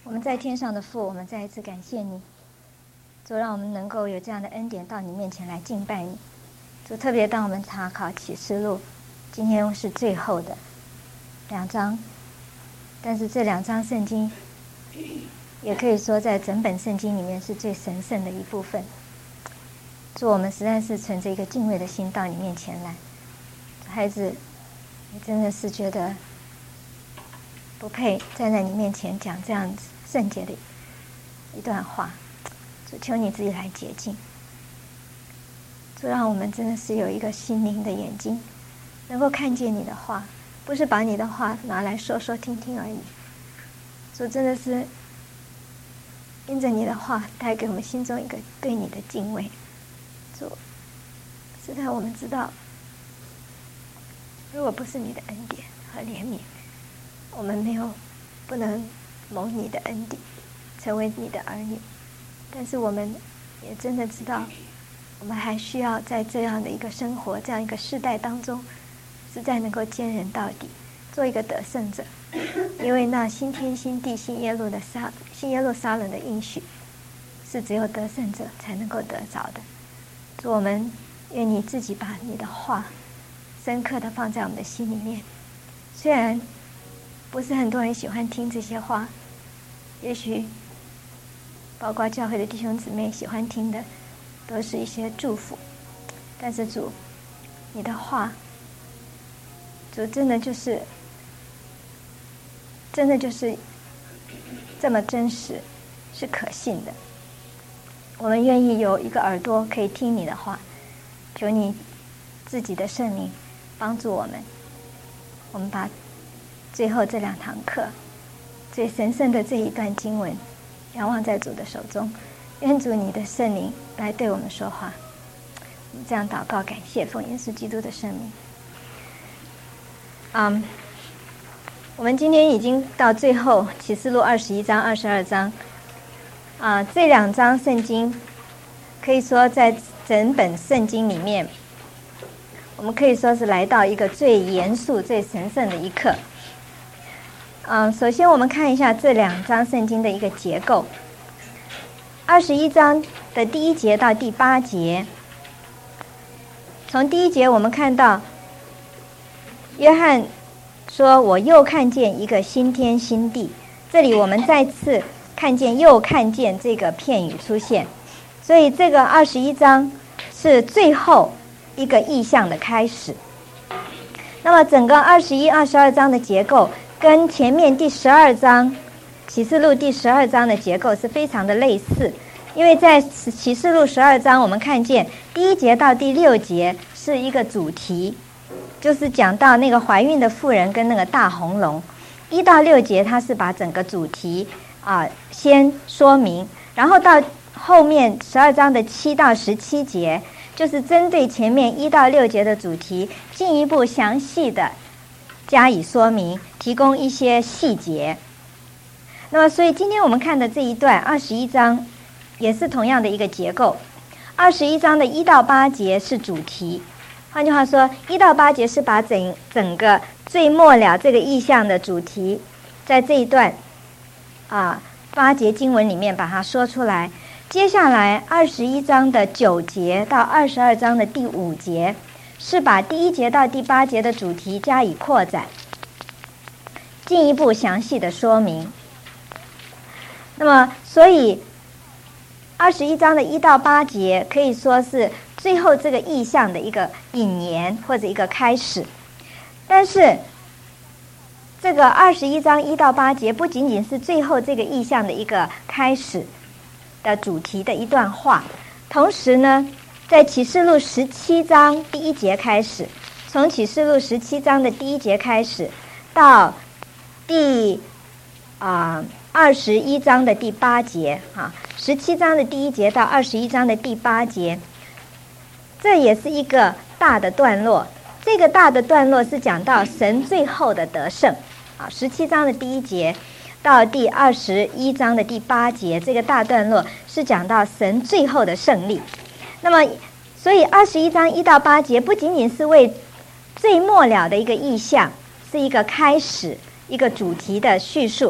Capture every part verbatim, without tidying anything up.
我们在天上的父，我们再一次感谢你，主让我们能够有这样的恩典到你面前来敬拜你。主特别当我们查考启示录，今天是最后的两章，但是这两章圣经也可以说在整本圣经里面是最神圣的一部分。主，我们实在是存着一个敬畏的心到你面前来。孩子，你真的是觉得不配站在你面前讲这样子圣洁的一段话，主求你自己来洁净。主让我们真的是有一个心灵的眼睛，能够看见你的话，不是把你的话拿来说说听听而已。主真的是因着你的话带给我们心中一个对你的敬畏。主实在我们知道，如果不是你的恩典和怜悯，我们没有不能蒙你的恩典成为你的儿女。但是我们也真的知道，我们还需要在这样的一个生活这样一个世代当中，实在能够坚韧到底，做一个得胜者。因为那新天新地新耶路的撒新耶路撒冷的应许，是只有得胜者才能够得着的。主，我们愿你自己把你的话深刻的放在我们的心里面。虽然不是很多人喜欢听这些话，也许包括教会的弟兄姊妹喜欢听的都是一些祝福，但是主，你的话，主真的就是真的就是这么真实，是可信的。我们愿意有一个耳朵可以听你的话，求你自己的圣灵帮助我们，我们把最后这两堂课最神圣的这一段经文仰望在主的手中，愿主你的圣灵来对我们说话。我们这样祷告感谢，奉耶稣基督的圣名。嗯，我们今天已经到最后启示录二十一章二十二章啊，这两章圣经可以说在整本圣经里面，我们可以说是来到一个最严肃最神圣的一刻。嗯，首先我们看一下这两章圣经的一个结构。二十一章的第一节到第八节，从第一节我们看到约翰说，我又看见一个新天新地。这里我们再次看见又看见这个片语出现，所以这个二十一章是最后一个意象的开始。那么整个二十一、二十二章的结构跟前面第十二章启示录第十二章的结构是非常的类似。因为在启示录十二章我们看见第一节到第六节是一个主题，就是讲到那个怀孕的妇人跟那个大红龙。一到六节它是把整个主题啊、呃、先说明，然后到后面十二章的七到十七节就是针对前面一到六节的主题进一步详细的加以说明，提供一些细节。那么所以今天我们看的这一段二十一章也是同样的一个结构。二十一章的一到八节是主题，换句话说，一到八节是把整整个最末了这个意象的主题在这一段啊八节经文里面把它说出来。接下来二十一章的九节到二十二章的第五节是把第一节到第八节的主题加以扩展，进一步详细的说明。那么所以二十一章的一到八节可以说是最后这个意象的一个引言或者一个开始。但是这个二十一章一到八节不仅仅是最后这个意象的一个开始的主题的一段话，同时呢在启示录十七章第一节开始，从启示录十七章的第一节开始到第啊二十一章的第八节啊，十七章的第一节到二十一章的第八节，这也是一个大的段落。这个大的段落是讲到神最后的得胜啊，十七章的第一节到第二十一章的第八节，这个大段落是讲到神最后的胜利。那么所以二十一章一到八节不仅仅是为最末了的一个意象，是一个开始，一个主题的叙述，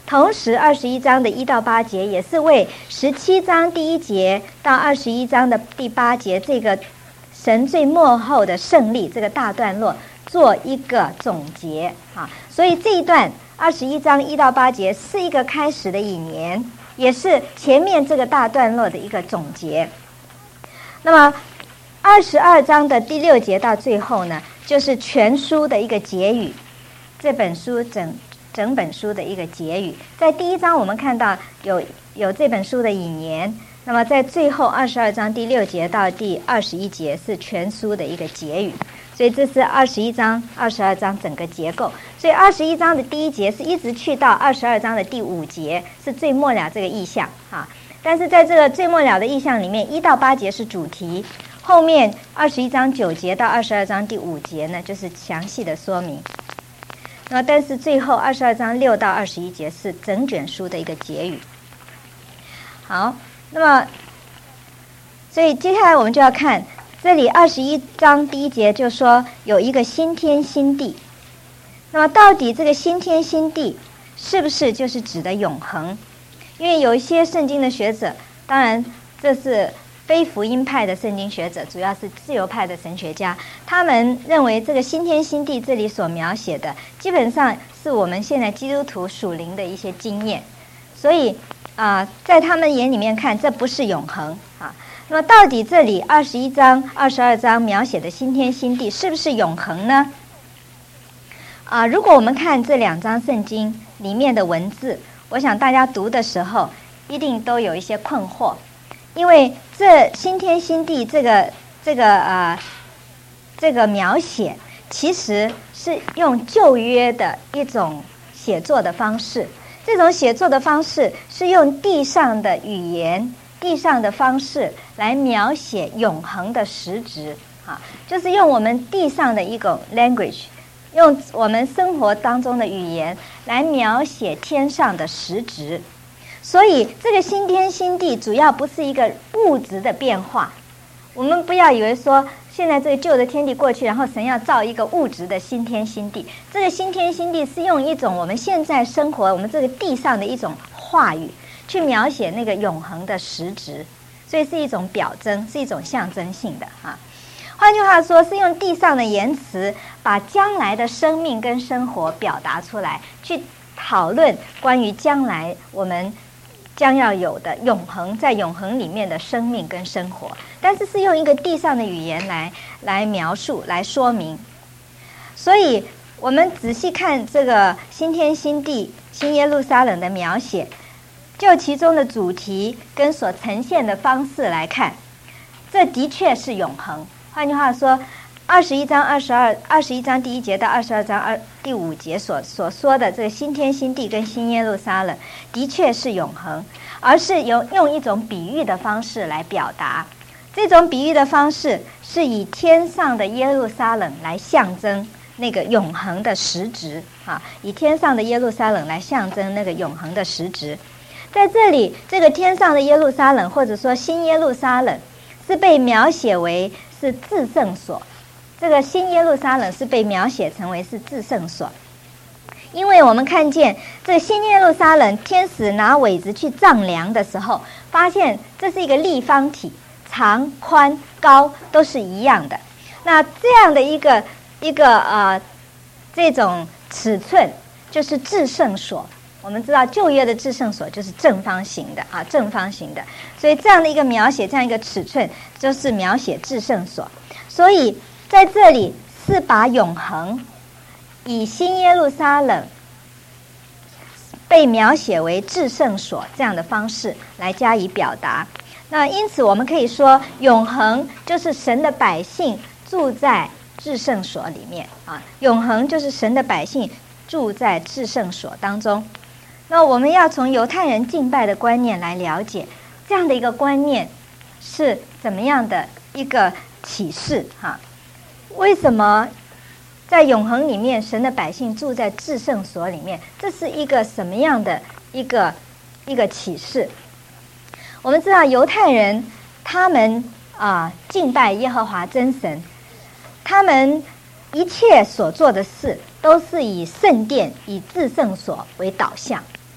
同时二十一章的一到八节也是为十七章第一节到二十一章的第八节这个神最末后的胜利这个大段落做一个总结啊。所以这一段二十一章一到八节是一个开始的引言，也是前面这个大段落的一个总结。那么二十二章的第六节到最后呢，就是全书的一个结语，这本书整整本书的一个结语。在第一章我们看到有有这本书的引言，那么在最后二十二章第六节到第二十一节是全书的一个结语。所以这是二十一章二十二章整个结构。所以二十一章的第一节是一直去到二十二章的第五节，是最末了这个意象啊。但是在这个最末了的意象里面，一到八节是主题，后面二十一章九节到二十二章第五节呢，就是详细的说明。那么但是最后二十二章六到二十一节是整卷书的一个结语。好，那么所以接下来我们就要看这里二十一章第一节就说有一个新天新地。那么到底这个新天新地是不是就是指的永恒？因为有一些圣经的学者，当然这是非福音派的圣经学者，主要是自由派的神学家，他们认为这个新天新地这里所描写的基本上是我们现在基督徒属灵的一些经验，所以啊、呃，在他们眼里面看这不是永恒啊。那么到底这里二十一章二十二章描写的新天新地是不是永恒呢？啊、呃，如果我们看这两章圣经里面的文字，我想大家读的时候一定都有一些困惑，因为这新天新地这个这个呃这个描写其实是用旧约的一种写作的方式，这种写作的方式是用地上的语言、地上的方式来描写永恒的实质啊，就是用我们地上的一种 language， 用我们生活当中的语言来描写天上的实质。所以这个新天新地主要不是一个物质的变化，我们不要以为说现在这个旧的天地过去，然后神要造一个物质的新天新地。这个新天新地是用一种我们现在生活我们这个地上的一种话语去描写那个永恒的实质，所以是一种表征，是一种象征性的啊。换句话说，是用地上的言辞把将来的生命跟生活表达出来，去讨论关于将来我们将要有的永恒，在永恒里面的生命跟生活，但是是用一个地上的语言来来描述来说明。所以我们仔细看这个新天新地新耶路撒冷的描写，就其中的主题跟所呈现的方式来看，这的确是永恒。换句话说，二十一章二十二二十一章第一节到二十二章二第五节所所说的这个新天新地跟新耶路撒冷的确是永恒，而是用用一种比喻的方式来表达。这种比喻的方式是以天上的耶路撒冷来象征那个永恒的实质啊，以天上的耶路撒冷来象征那个永恒的实质。在这里，这个天上的耶路撒冷或者说新耶路撒冷是被描写为是至圣所，这个新耶路撒冷是被描写成为是至圣所，因为我们看见这个新耶路撒冷，天使拿苇子去丈量的时候，发现这是一个立方体，长、宽、高都是一样的。那这样的一个一个呃这种尺寸就是至圣所。我们知道旧约的至圣所就是正方形的啊，正方形的，所以这样的一个描写，这样一个尺寸，就是描写至圣所。所以在这里是把永恒以新耶路撒冷被描写为至圣所这样的方式来加以表达。那因此我们可以说，永恒就是神的百姓住在至圣所里面啊，永恒就是神的百姓住在至圣所当中。那我们要从犹太人敬拜的观念来了解，这样的一个观念是怎么样的一个启示哈？为什么在永恒里面，神的百姓住在至圣所里面？这是一个什么样的一个一个启示？我们知道犹太人他们啊敬拜耶和华真神，他们一切所做的事都是以圣殿、以至圣所为导向。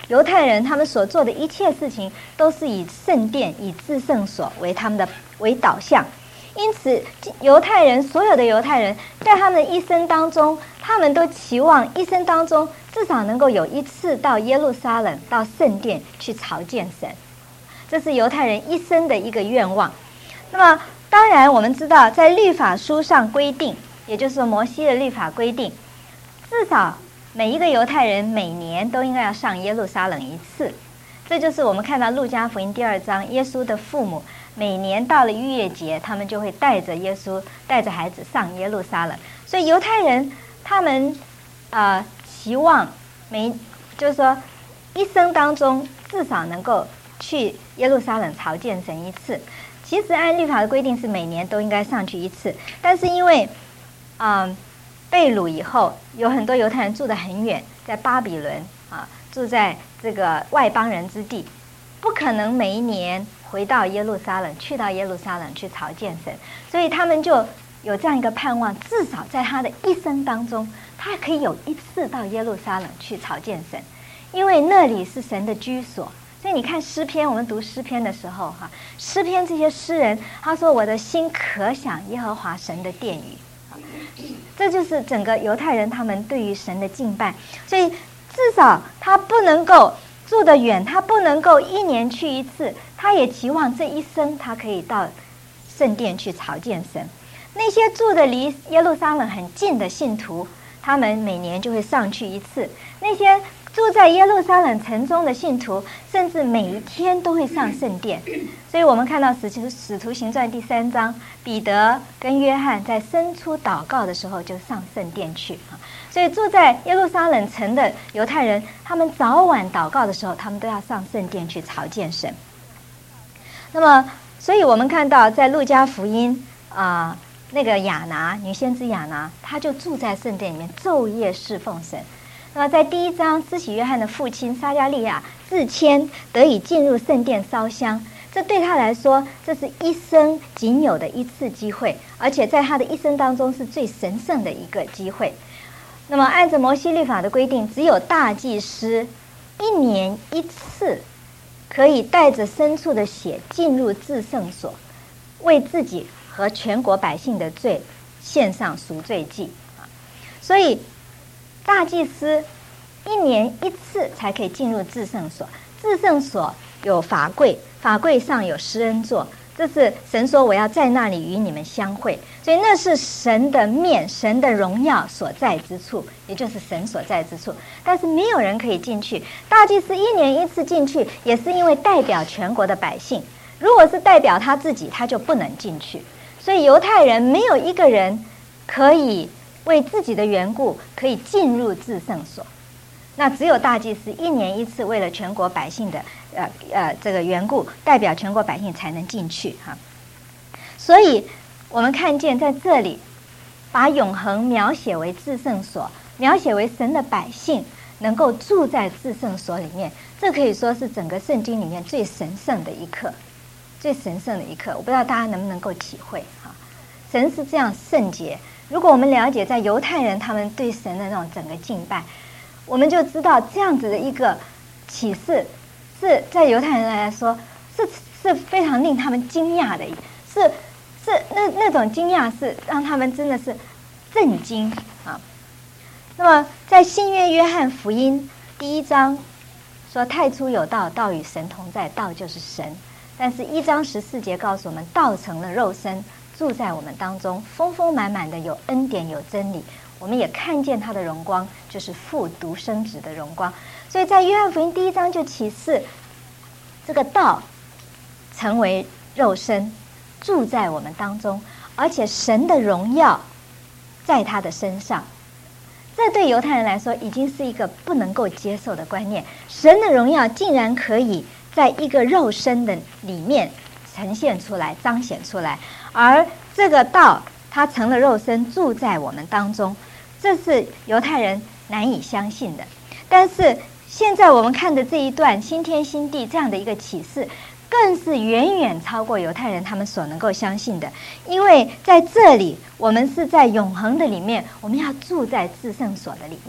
犹太人他们所做的一切事情都是以圣殿、以至圣所为他们的为导向。因此犹太人所有的犹太人在他们的一生当中，他们都期望一生当中至少能够有一次到耶路撒冷、到圣殿去朝见神，这是犹太人一生的一个愿望。那么当然我们知道在律法书上规定，也就是说摩西的律法规定，至少每一个犹太人每年都应该要上耶路撒冷一次。这就是我们看到路加福音第二章，耶稣的父母每年到了逾越节，他们就会带着耶稣带着孩子上耶路撒冷。所以犹太人他们呃期望每就是说一生当中至少能够去耶路撒冷朝见神一次。其实按律法的规定是每年都应该上去一次，但是因为啊、呃、被掳以后，有很多犹太人住得很远，在巴比伦啊，住在这个外邦人之地，不可能每一年回到耶路撒冷，去到耶路撒冷去朝见神，所以他们就有这样一个盼望，至少在他的一生当中，他可以有一次到耶路撒冷去朝见神，因为那里是神的居所。所以你看诗篇，我们读诗篇的时候哈，诗篇这些诗人他说，我的心可想耶和华神的殿宇，这就是整个犹太人他们对于神的敬拜。所以至少他不能够住得远，他不能够一年去一次，他也期望这一生他可以到圣殿去朝见神。那些住得离耶路撒冷很近的信徒，他们每年就会上去一次。那些住在耶路撒冷城中的信徒，甚至每一天都会上圣殿。所以我们看到使徒使徒行传第三章，彼得跟约翰在申初祷告的时候就上圣殿去。所以住在耶路撒冷城的犹太人，他们早晚祷告的时候，他们都要上圣殿去朝见神。那么所以我们看到在路加福音啊、呃，那个亚拿女先知亚拿，她就住在圣殿里面昼夜侍奉神。那么在第一章，施洗约翰的父亲撒迦利亚自谦得以进入圣殿烧香，这对他来说，这是一生仅有的一次机会，而且在他的一生当中是最神圣的一个机会。那么按照摩西律法的规定，只有大祭司一年一次可以带着牲畜的血进入至圣所，为自己和全国百姓的罪献上赎罪祭。所以大祭司一年一次才可以进入至圣所，至圣所有法柜，法柜上有施恩座，这是神说我要在那里与你们相会，所以那是神的面，神的荣耀所在之处，也就是神所在之处。但是没有人可以进去，大祭司一年一次进去，也是因为代表全国的百姓，如果是代表他自己，他就不能进去。所以犹太人没有一个人可以为自己的缘故可以进入至圣所，那只有大祭司一年一次，为了全国百姓的呃呃这个缘故，代表全国百姓才能进去哈。所以我们看见在这里，把永恒描写为至圣所，描写为神的百姓能够住在至圣所里面，这可以说是整个圣经里面最神圣的一刻，最神圣的一刻。我不知道大家能不能够体会哈，神是这样圣洁。如果我们了解在犹太人他们对神的那种整个敬拜，我们就知道这样子的一个启示是在犹太人来说是是非常令他们惊讶的，是是那那种惊讶是让他们真的是震惊啊。那么在新约约翰福音第一章说，太初有道，道与神同在，道就是神。但是一章十四节告诉我们，道成了肉身，住在我们当中，丰丰满满的有恩典有真理，我们也看见他的荣光，就是父独生子的荣光。所以在约翰福音第一章就启示，这个道成为肉身，住在我们当中，而且神的荣耀在他的身上。这对犹太人来说已经是一个不能够接受的观念，神的荣耀竟然可以在一个肉身的里面呈现出来，彰显出来，而这个道它成了肉身，住在我们当中，这是犹太人难以相信的。但是现在我们看的这一段新天新地这样的一个启示，更是远远超过犹太人他们所能够相信的。因为在这里我们是在永恒的里面，我们要住在至圣所的里面，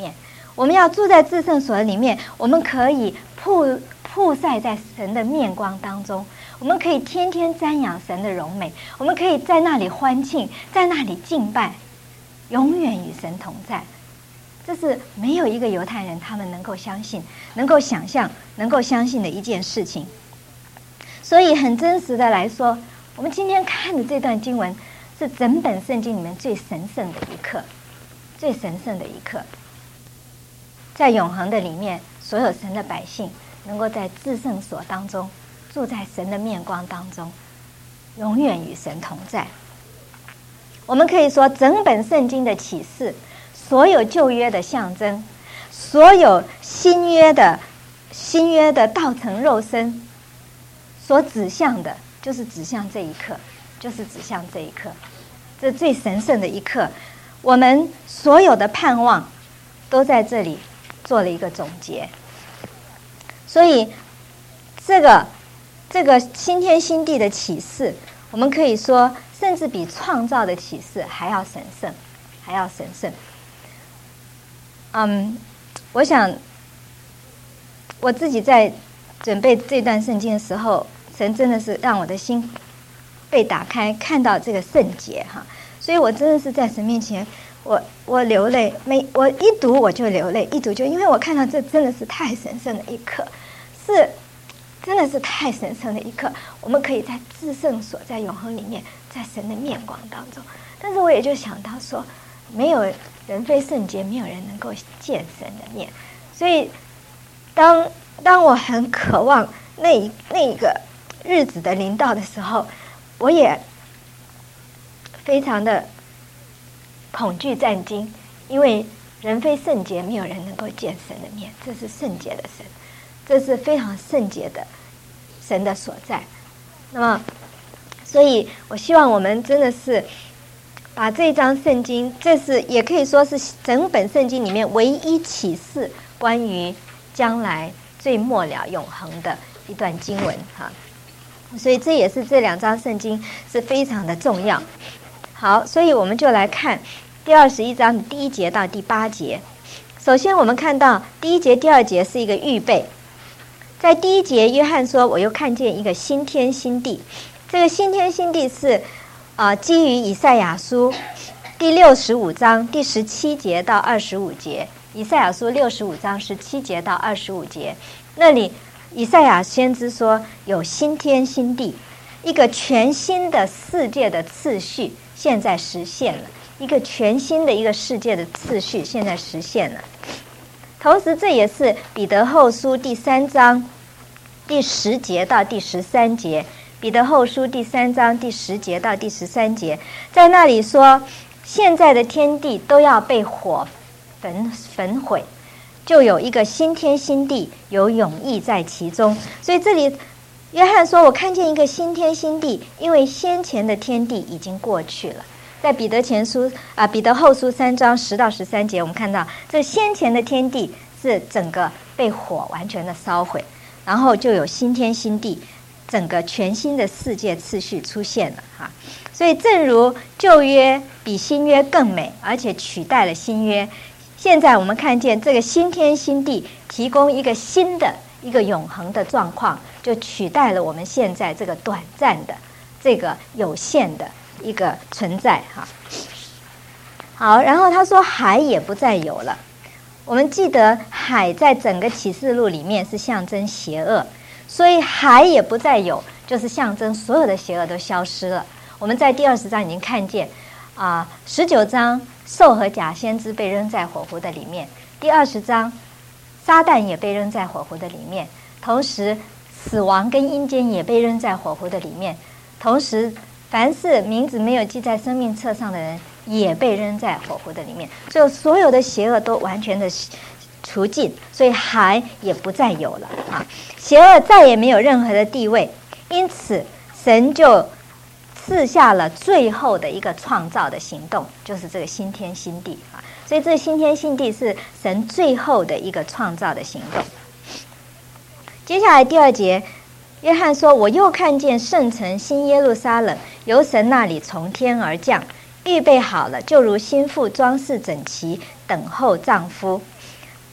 我们要住在至圣所里面，我们可以曝曝晒在神的面光当中，我们可以天天瞻仰神的荣美，我们可以在那里欢庆，在那里敬拜，永远与神同在。这是没有一个犹太人他们能够相信、能够想象、能够相信的一件事情。所以很真实的来说，我们今天看的这段经文是整本圣经里面最神圣的一刻，最神圣的一刻。在永恒的里面，所有神的百姓能够在至圣所当中，住在神的面光当中，永远与神同在。我们可以说，整本圣经的启示，所有旧约的象征，所有新约的新约的道成肉身，所指向的，就是指向这一刻，就是指向这一刻，这最神圣的一刻。我们所有的盼望都在这里做了一个总结。所以这个这个新天新地的启示，我们可以说甚至比创造的启示还要神圣，还要神圣。嗯，我想我自己在准备这段圣经的时候，神真的是让我的心被打开，看到这个圣洁哈，所以我真的是在神面前，我我流泪，每我一读我就流泪，一读就因为我看到这真的是太神圣的一刻，是真的是太神圣的一刻。我们可以在至圣所，在永恒里面，在神的面光当中。但是我也就想到说，没有人非圣洁，没有人能够见神的面。所以当当我很渴望那那个日子的临到的时候，我也非常的恐惧战惊，因为人非圣洁，没有人能够见神的面。这是圣洁的神，这是非常圣洁的神的所在。那么所以我希望我们真的是把这一章圣经，这是也可以说是整本圣经里面唯一启示关于将来最末了永恒的一段经文哈。所以这也是这两章圣经是非常的重要。好，所以我们就来看第二十一章的第一节到第八节。首先我们看到第一节第二节是一个预备。在第一节，约翰说我又看见一个新天新地。这个新天新地是呃，基于以赛亚书第六十五章第十七节到二十五节。以赛亚书六十五章十七节到二十五节，那里以赛亚先知说有新天新地，一个全新的世界的次序现在实现了，一个全新的一个世界的次序现在实现了。同时这也是彼得后书第三章第十节到第十三节。彼得后书第三章第十节到第十三节，在那里说现在的天地都要被火焚焚毁，就有一个新天新地，有永义在其中。所以这里约翰说我看见一个新天新地，因为先前的天地已经过去了。在彼得前书啊，彼得后书三章十到十三节，我们看到这先前的天地是整个被火完全的烧毁，然后就有新天新地，整个全新的世界次序出现了哈。所以正如旧约比新约更美，而且取代了新约，现在我们看见这个新天新地提供一个新的一个永恒的状况，就取代了我们现在这个短暂的这个有限的一个存在哈。好，然后他说海也不再有了。我们记得海在整个启示录里面是象征邪恶，所以海也不再有，就是象征所有的邪恶都消失了。我们在第二十章已经看见啊，十九章兽和假先知被扔在火湖的里面，第二十章撒旦也被扔在火湖的里面，同时死亡跟阴间也被扔在火湖的里面，同时凡是名字没有记在生命册上的人也被扔在火湖的里面。所以所有的邪恶都完全的除尽，所以海也不再有了啊，邪恶再也没有任何的地位。因此神就赐下了最后的一个创造的行动，就是这个新天新地啊。所以这个新天新地是神最后的一个创造的行动。接下来第二节，约翰说我又看见圣城新耶路撒冷由神那里从天而降，预备好了，就如新妇装饰整齐，等候丈夫。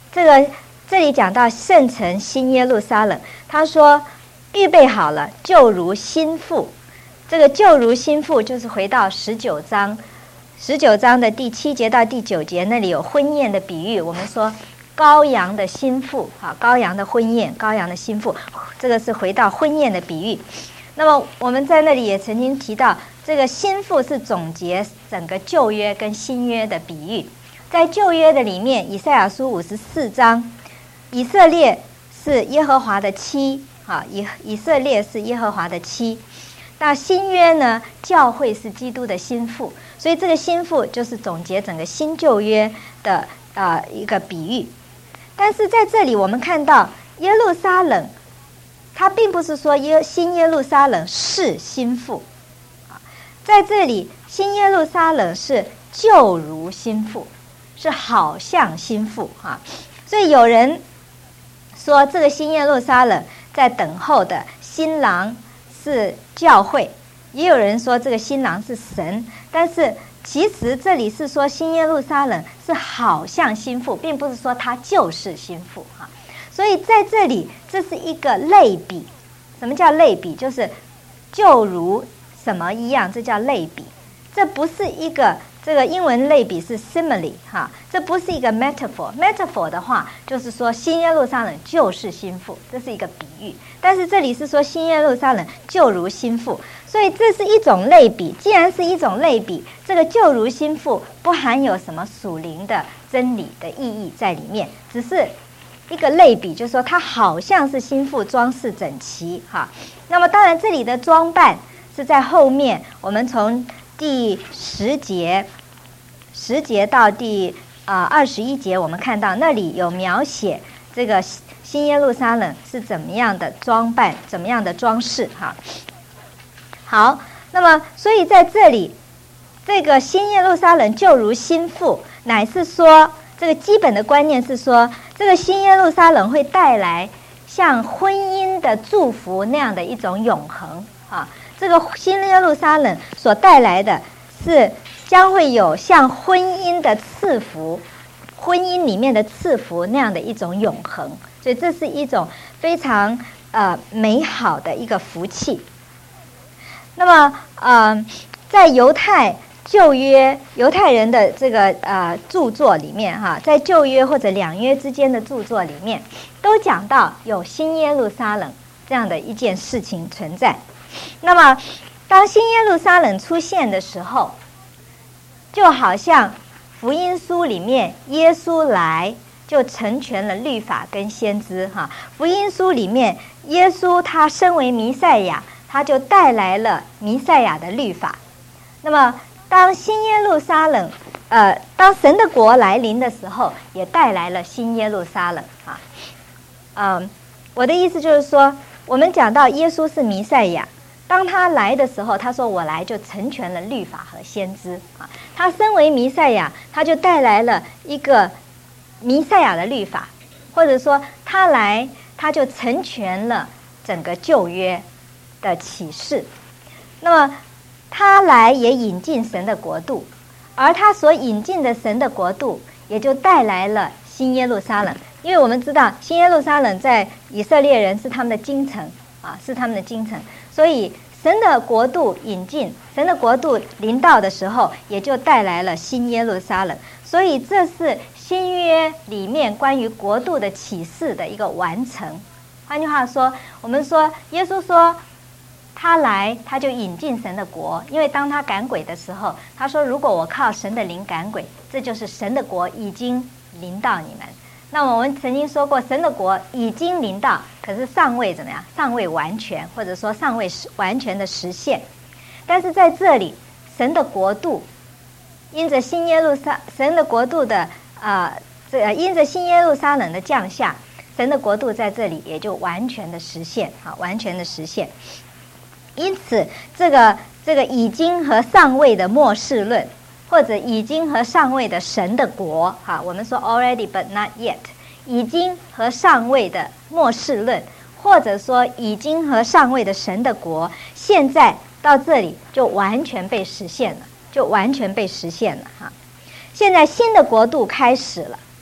这个这里讲到圣城新耶路撒冷，他说预备好了，就如新妇。这个就如新妇就是回到十九章，十九章的第七节到第九节，那里有婚宴的比喻。我们说羔羊的新妇，啊，羔羊的婚宴，羔羊的新妇，这个是回到婚宴的比喻。那么我们在那里也曾经提到，这个新妇是总结整个旧约跟新约的比喻。在旧约的里面，以赛亚书五十四章，以色列是耶和华的妻，啊，以以色列是耶和华的妻。那新约呢，教会是基督的新妇，所以这个新妇就是总结整个新旧约的呃一个比喻。但是在这里我们看到耶路撒冷，它并不是说耶新耶路撒冷是新妇，在这里新耶路撒冷是就如新妇，是好像新妇啊。所以有人说这个新耶路撒冷在等候的新郎是教会，也有人说这个新郎是神，但是其实这里是说新耶路撒冷是好像新妇，并不是说它就是新妇啊。所以在这里这是一个类比。什么叫类比？就是就如什么一样，这叫类比。这不是一个，这个英文类比是 simile 哈，这不是一个 metaphor。metaphor 的话就是说新耶路撒冷就是新妇，这是一个比喻。但是这里是说新耶路撒冷就如新妇，所以这是一种类比。既然是一种类比，这个就如新妇不含有什么属灵的真理的意义在里面，只是一个类比，就是说它好像是新妇，装饰整齐哈。那么当然这里的装扮是在后面，我们从第十节十节到第啊二十一节，我们看到那里有描写这个新耶路撒冷是怎么样的装扮，怎么样的装饰哈。好，那么所以在这里，这个新耶路撒冷就如新妇，乃是说这个基本的观念是说，这个新耶路撒冷会带来像婚姻的祝福那样的一种永恒啊。这个新耶路撒冷所带来的是将会有像婚姻的赐福，婚姻里面的赐福那样的一种永恒，所以这是一种非常呃美好的一个福气。那么呃，在犹太旧约犹太人的这个呃著作里面哈，在旧约或者两约之间的著作里面，都讲到有新耶路撒冷这样的一件事情存在。那么当新耶路撒冷出现的时候，就好像福音书里面耶稣来就成全了律法跟先知哈。福音书里面耶稣他身为弥赛亚，他就带来了弥赛亚的律法。那么当新耶路撒冷呃当神的国来临的时候，也带来了新耶路撒冷啊。嗯，我的意思就是说，我们讲到耶稣是弥赛亚，当他来的时候，他说我来就成全了律法和先知啊。他身为弥赛亚，他就带来了一个弥赛亚的律法，或者说他来他就成全了整个旧约的启示。那么他来也引进神的国度，而他所引进的神的国度也就带来了新耶路撒冷。因为我们知道新耶路撒冷在以色列人是他们的京城啊，是他们的京城，所以神的国度引进，神的国度临到的时候，也就带来了新耶路撒冷。所以这是新约里面关于国度的启示的一个完成。换句话说，我们说耶稣说他来他就引进神的国，因为当他赶鬼的时候，他说如果我靠神的灵赶鬼，这就是神的国已经临到你们。那我们曾经说过，神的国已经临到，可是尚未怎么样？尚未完全，或者说尚未完全的实现。但是在这里，神的国度因着新耶路撒神的国度的啊、呃，这因着新耶路撒冷的降下，神的国度在这里也就完全的实现啊，完全的实现。因此，这个这个已经和尚未的末世论，或者已经和尚未的神的国哈，我们说 already but not yet， 已经和尚未的末世论，或者说已经和尚未的神的国，现在到这里就完全被实现了，就完全被实现了哈。现在新的国度开始了，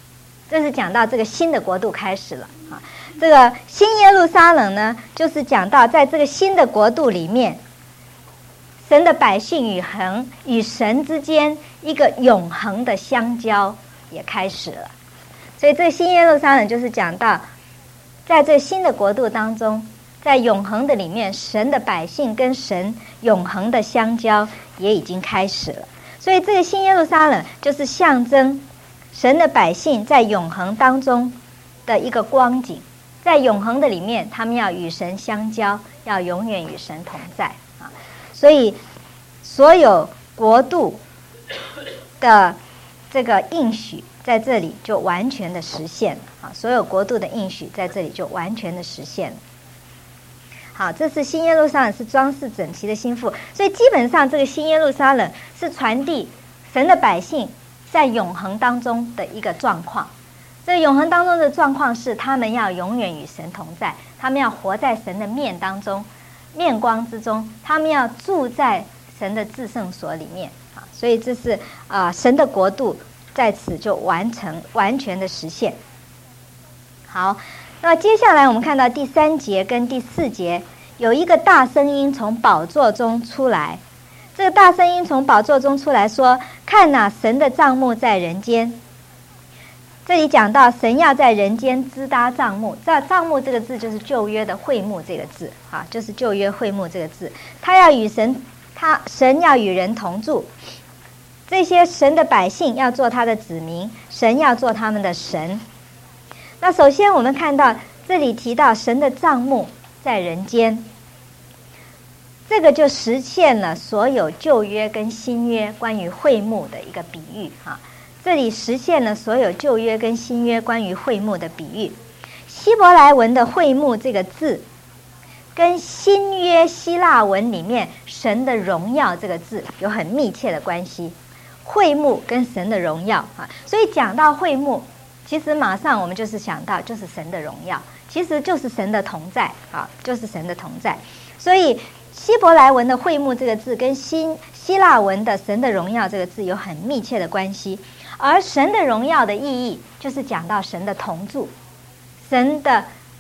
这是讲到这个新的国度开始了啊。这个新耶路撒冷呢，就是讲到在这个新的国度里面，神的百姓与恒与神之间一个永恒的相交也开始了。所以这个新耶路撒冷就是讲到，在这新的国度当中，在永恒的里面，神的百姓跟神永恒的相交也已经开始了。所以这个新耶路撒冷就是象征神的百姓在永恒当中的一个光景，在永恒的里面，他们要与神相交，要永远与神同在啊。所以所有国度的这个应许在这里就完全的实现了啊，所有国度的应许在这里就完全的实现了。好，这是新耶路撒冷是装饰整齐的新妇，所以基本上这个新耶路撒冷是传递神的百姓在永恒当中的一个状况。这个永恒当中的状况是，他们要永远与神同在，他们要活在神的面当中，面光之中，他们要住在神的至圣所里面啊。所以这是啊、呃，神的国度在此就完成完全的实现。好。那接下来我们看到第三节跟第四节，有一个大声音从宝座中出来。这个大声音从宝座中出来说：“看哪，神的帐幕在人间。”这里讲到神要在人间支搭帐幕，这帐幕这个字就是旧约的会幕这个字啊，就是旧约会幕这个字。他要与神，他神要与人同住。这些神的百姓要做他的子民，神要做他们的神。那首先我们看到这里提到神的帐幕在人间，这个就实现了所有旧约跟新约关于会幕的一个比喻啊。这里实现了所有旧约跟新约关于会幕的比喻。希伯来文的会幕这个字跟新约希腊文里面神的荣耀这个字有很密切的关系，会幕跟神的荣耀啊，所以讲到会幕，其实马上我们就是想到就是神的荣耀，其实就是神的同在啊，就是神的同在。所以希伯来文的会幕这个字跟新希腊文的神的荣耀这个字有很密切的关系。而神的荣耀的意义就是讲到神的同住，神的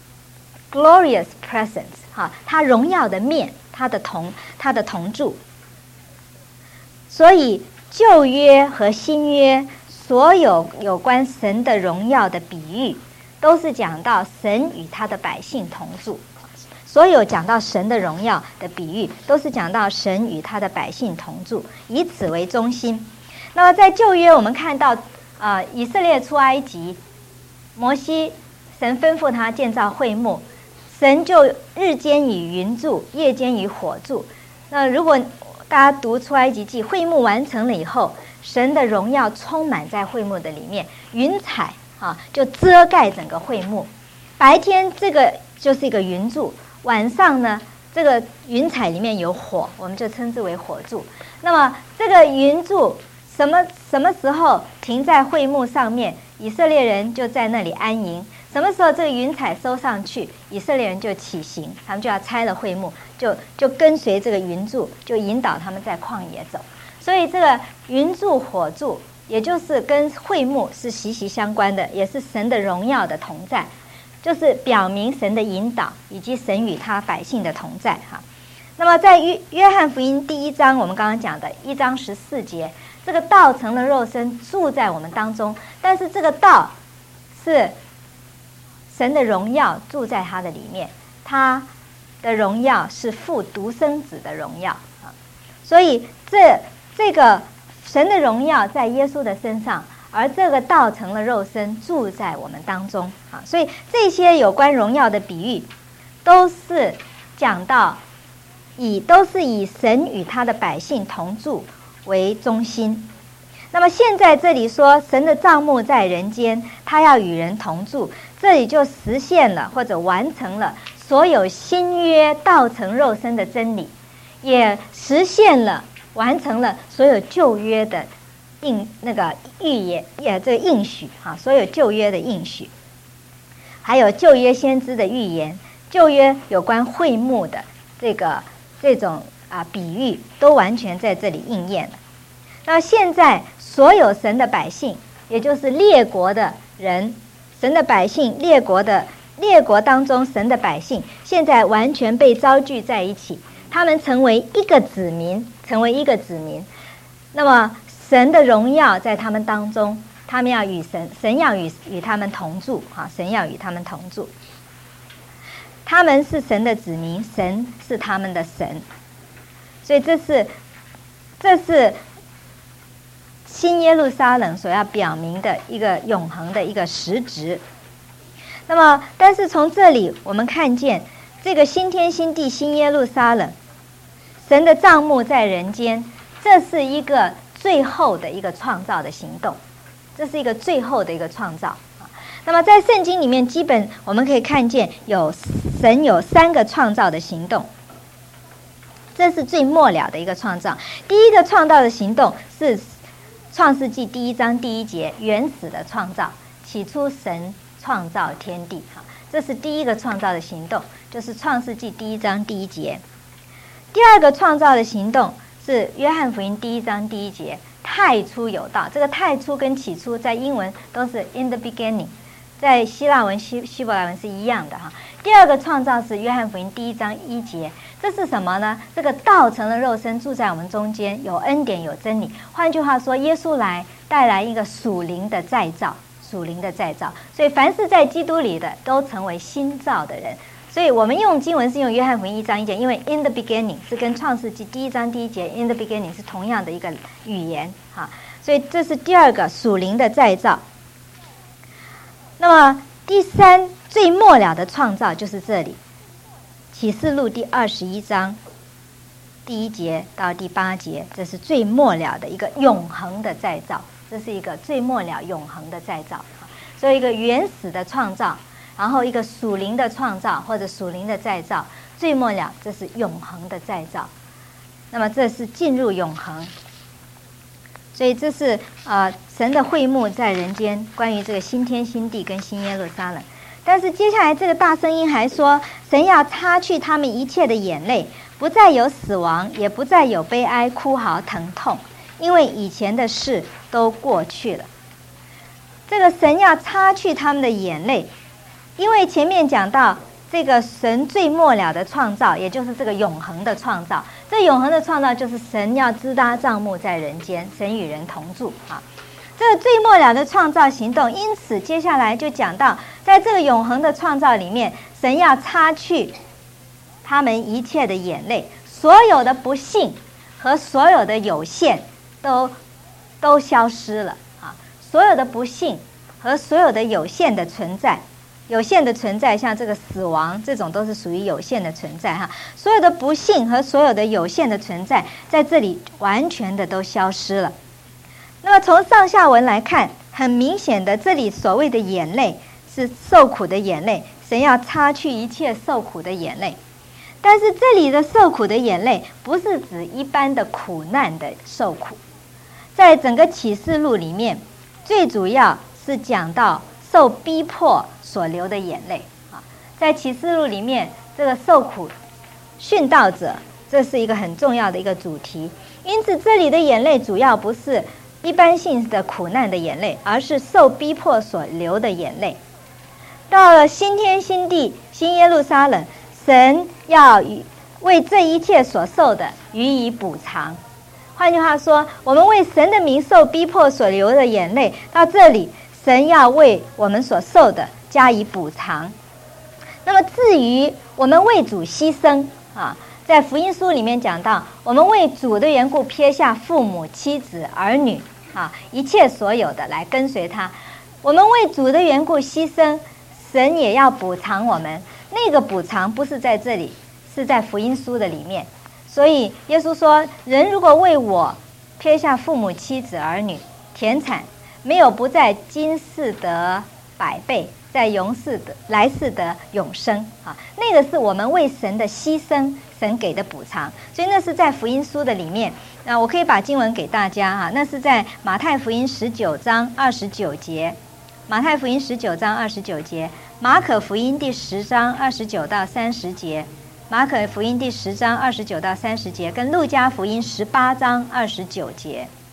glorious presence 哈，他荣耀的面，他的同他的同住。所以旧约和新约所有有关神的荣耀的比喻，都是讲到神与他的百姓同住。所有讲到神的荣耀的比喻，都是讲到神与他的百姓同住，以此为中心。那么在旧约我们看到啊、呃，以色列出埃及，摩西神吩咐他建造会幕，神就日间以云住，夜间以火住。那如果大家读出埃及记，会幕完成了以后，神的荣耀充满在会幕的里面，云彩啊就遮盖整个会幕。白天这个就是一个云柱，晚上呢这个云彩里面有火，我们就称之为火柱。那么这个云柱什么什么时候停在会幕上面，以色列人就在那里安营。什么时候这个云彩收上去，以色列人就起行，他们就要拆了会幕，就就跟随这个云柱，就引导他们在旷野走。所以这个云柱火柱也就是跟会幕是息息相关的，也是神的荣耀的同在，就是表明神的引导以及神与他百姓的同在哈。那么在约约翰福音第一章，我们刚刚讲的一章十四节，这个道成了肉身住在我们当中，但是这个道是神的荣耀住在他的里面，他的荣耀是父独生子的荣耀啊，所以这这个神的荣耀在耶稣的身上，而这个道成了肉身住在我们当中啊，所以这些有关荣耀的比喻，都是讲到以都是以神与他的百姓同住为中心。那么现在这里说神的帐幕在人间，他要与人同住，这里就实现了或者完成了所有新约道成肉身的真理，也实现了完成了所有旧约的应那个预言也这个应许啊，所有旧约的应许，还有旧约先知的预言，旧约有关会幕的这个这种啊比喻，都完全在这里应验了。那现在所有神的百姓，也就是列国的人，神的百姓，列国的列国当中神的百姓，现在完全被招聚在一起，他们成为一个子民，成为一个子民。那么神的荣耀在他们当中，他们要与神，神要与与他们同住啊，神要与他们同住。他们是神的子民，神是他们的神。所以这是这是新耶路撒冷所要表明的一个永恒的一个实质。那么但是从这里我们看见这个新天新地新耶路撒冷，神的帐幕在人间，这是一个最后的一个创造的行动，这是一个最后的一个创造。那么在圣经里面，基本我们可以看见有神有三个创造的行动，这是最末了的一个创造。第一个创造的行动是创世纪第一章第一节，原始的创造，起初神创造天地，这是第一个创造的行动，就是创世纪第一章第一节。第二个创造的行动是约翰福音第一章第一节，太初有道。这个太初跟起初在英文都是 in the beginning， 在希腊文希希伯来文是一样的哈。第二个创造是约翰福音第一章一节，这是什么呢？这个道成了肉身，住在我们中间，有恩典有真理。换句话说，耶稣来带来一个属灵的再造，属灵的再造。所以凡是在基督里的都成为新造的人。所以我们用经文是用约翰福音一章一节，因为 in the beginning 是跟创世纪第一章第一节 in the beginning 是同样的一个语言哈。所以这是第二个属灵的再造。那么第三最末了的创造就是这里，启示录第二十一章第一节到第八节，这是最末了的一个永恒的再造，这是一个最末了永恒的再造。所以一个原始的创造，然后一个属灵的创造或者属灵的再造，最末了这是永恒的再造。那么这是进入永恒。所以这是呃神的会幕在人间，关于这个新天新地跟新耶路撒冷。但是接下来这个大声音还说，神要擦去他们一切的眼泪，不再有死亡，也不再有悲哀、哭嚎、疼痛，因为以前的事都过去了。这个神要擦去他们的眼泪，因为前面讲到这个神最末了的创造，也就是这个永恒的创造。这永恒的创造就是神要支搭帐幕在人间，神与人同住啊。这个最末了的创造行动，因此接下来就讲到，在这个永恒的创造里面，神要擦去他们一切的眼泪，所有的不幸和所有的有限都都消失了啊！所有的不幸和所有的有限的存在，有限的存在，像这个死亡这种都是属于有限的存在哈。所有的不幸和所有的有限的存在，在这里完全的都消失了。那么从上下文来看，很明显的，这里所谓的眼泪是受苦的眼泪，神要擦去一切受苦的眼泪。但是这里的受苦的眼泪不是指一般的苦难的受苦，在整个启示录里面，最主要是讲到受逼迫所流的眼泪啊。在启示录里面，这个受苦殉道者，这是一个很重要的一个主题。因此这里的眼泪主要不是一般性的苦难的眼泪，而是受逼迫所流的眼泪。到了新天新地新耶路撒冷，神要为这一切所受的予以补偿。换句话说，我们为神的名受逼迫所流的眼泪，到这里神要为我们所受的加以补偿。那么至于我们为主牺牲啊，在福音书里面讲到，我们为主的缘故撇下父母妻子儿女啊，一切所有的来跟随他。我们为主的缘故牺牲，神也要补偿我们。那个补偿不是在这里，是在福音书的里面。所以耶稣说，人如果为我撇下父母妻子儿女田产，没有不在今世得百倍，在永世的来世得永生啊。那个是我们为神的牺牲，神给的补偿。所以那是在福音书的里面。那我可以把经文给大家哈，那是在马太福音十九章二十九节，马太福音十九章二十九节，马可福音第十章二十九到三十节，马可福音第十章二十九到三十节，跟路加福音十八章二十九节。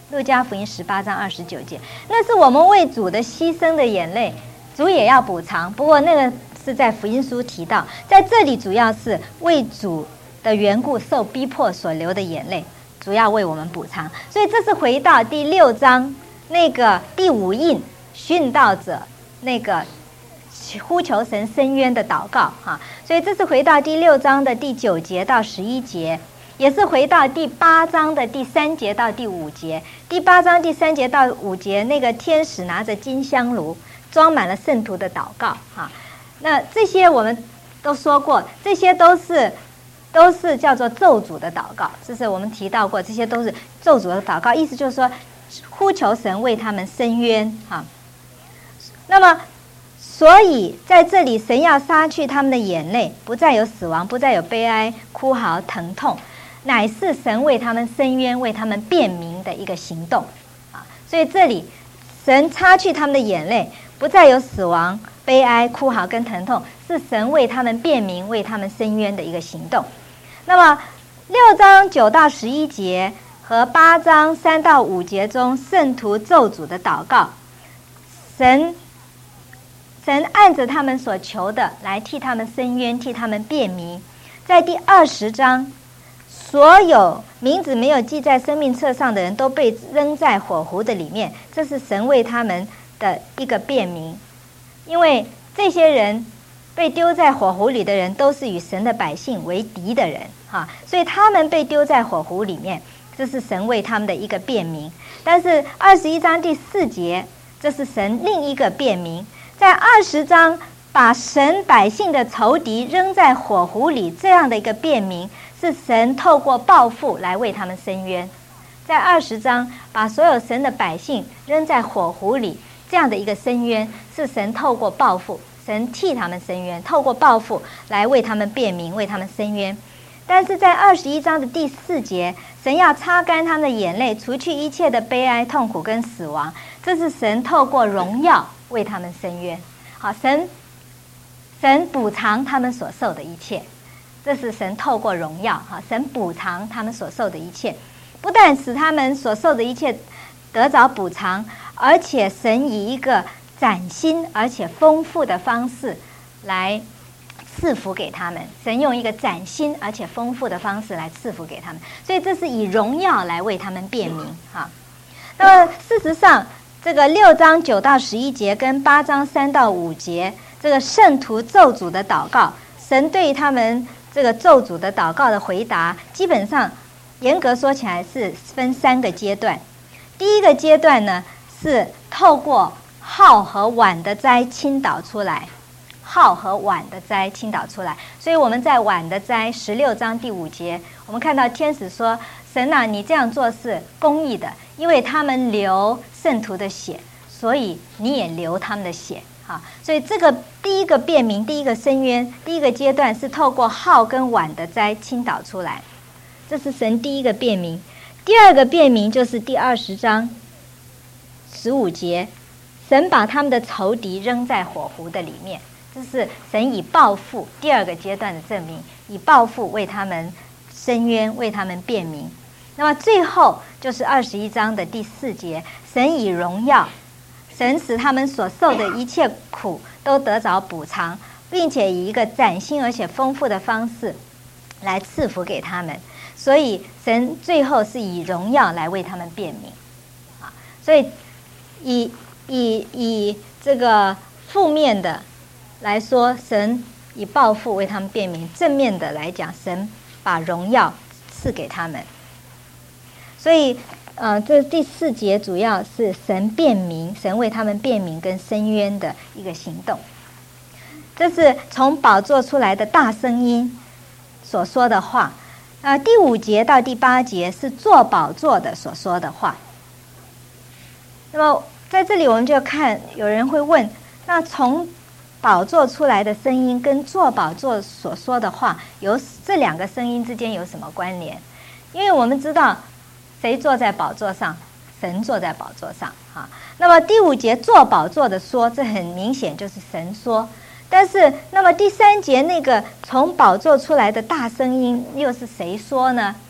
路加福音十八章二十九节，那是我们为主的牺牲的眼泪，主也要补偿。不过那个是在福音书提到，在这里主要是为主的缘故受逼迫所流的眼泪，主要为我们补偿。所以这是回到第六章那个第五印殉道者那个呼求神伸冤的祷告哈，所以这是回到第六章的第九节到十一节，也是回到第八章的第三节到第五节。第八章第三节到五节，那个天使拿着金香炉装满了圣徒的祷告哈。那这些我们都说过，这些都是都是叫做咒诅的祷告，这是我们提到过，这些都是咒诅的祷告，意思就是说呼求神为他们伸冤哈。那么所以在这里神要杀去他们的眼泪，不再有死亡，不再有悲哀哭嚎疼痛，乃是神为他们伸冤为他们辩明的一个行动啊。所以这里神擦去他们的眼泪，不再有死亡悲哀哭嚎跟疼痛，是神为他们辩明为他们伸冤的一个行动。那么六章九到十一节和八章三到五节中圣徒咒诅的祷告，神神按着他们所求的来替他们伸冤，替他们辩明。在第二十章，所有名字没有记在生命册上的人都被扔在火湖的里面，这是神为他们的一个辩明。因为这些人被丢在火湖里的人都是与神的百姓为敌的人哈，所以他们被丢在火湖里面，这是神为他们的一个辩明。但是二十一章第四节，这是神另一个辩明。在二十章把神百姓的仇敌扔在火湖里，这样的一个辩明是神透过报复来为他们伸冤。在二十章把所有神的百姓扔在火湖里，这样的一个伸冤是神透过报复，神替他们伸冤，透过报复来为他们辩明为他们伸冤。但是在二十一章的第四节，神要擦干他们的眼泪，除去一切的悲哀痛苦跟死亡，这是神透过荣耀为他们伸冤。好，神神补偿他们所受的一切，这是神透过荣耀哈，神补偿他们所受的一切，不但使他们所受的一切得着补偿，而且神以一个崭新而且丰富的方式来赐福给他们，神用一个崭新而且丰富的方式来赐福给他们，所以这是以荣耀来为他们辩明哈。那么事实上这个六章九到十一节跟八章三到五节，这个圣徒咒诅的祷告，神对他们这个咒诅的祷告的回答，基本上严格说起来是分三个阶段。第一个阶段呢，是透过号和碗的灾倾倒出来，号和碗的灾倾倒出来。所以我们在碗的灾十六章第五节，我们看到天使说，神啊，你这样做是公义的，因为他们流圣徒的血，所以你也流他们的血啊。所以这个第一个辩明，第一个伸冤，第一个阶段是透过号跟碗的灾倾倒出来，这是神第一个辩明。第二个辩明就是第二十章十五节，神把他们的仇敌扔在火湖的里面，这是神以报复第二个阶段的证明，以报复为他们伸冤，为他们辩明。那么最后就是二十一章的第四节，神以荣耀，神使他们所受的一切苦都得着补偿，并且以一个崭新而且丰富的方式来赐福给他们。所以神最后是以荣耀来为他们辩明啊。所以以以以这个负面的来说，神以报复为他们辩明；正面的来讲，神把荣耀赐给他们。所以呃，这第四节主要是神辩明，神为他们辩明跟伸冤的一个行动。这是从宝座出来的大声音所说的话。呃，第五节到第八节是坐宝座的所说的话。那么在这里我们就看，有人会问，那从宝座出来的声音跟坐宝座所说的话，有这两个声音之间有什么关联？因为我们知道谁坐在宝座上？神坐在宝座上啊。那么第五节坐宝座的说，这很明显就是神说。但是那么第三节那个从宝座出来的大声音又是谁说呢？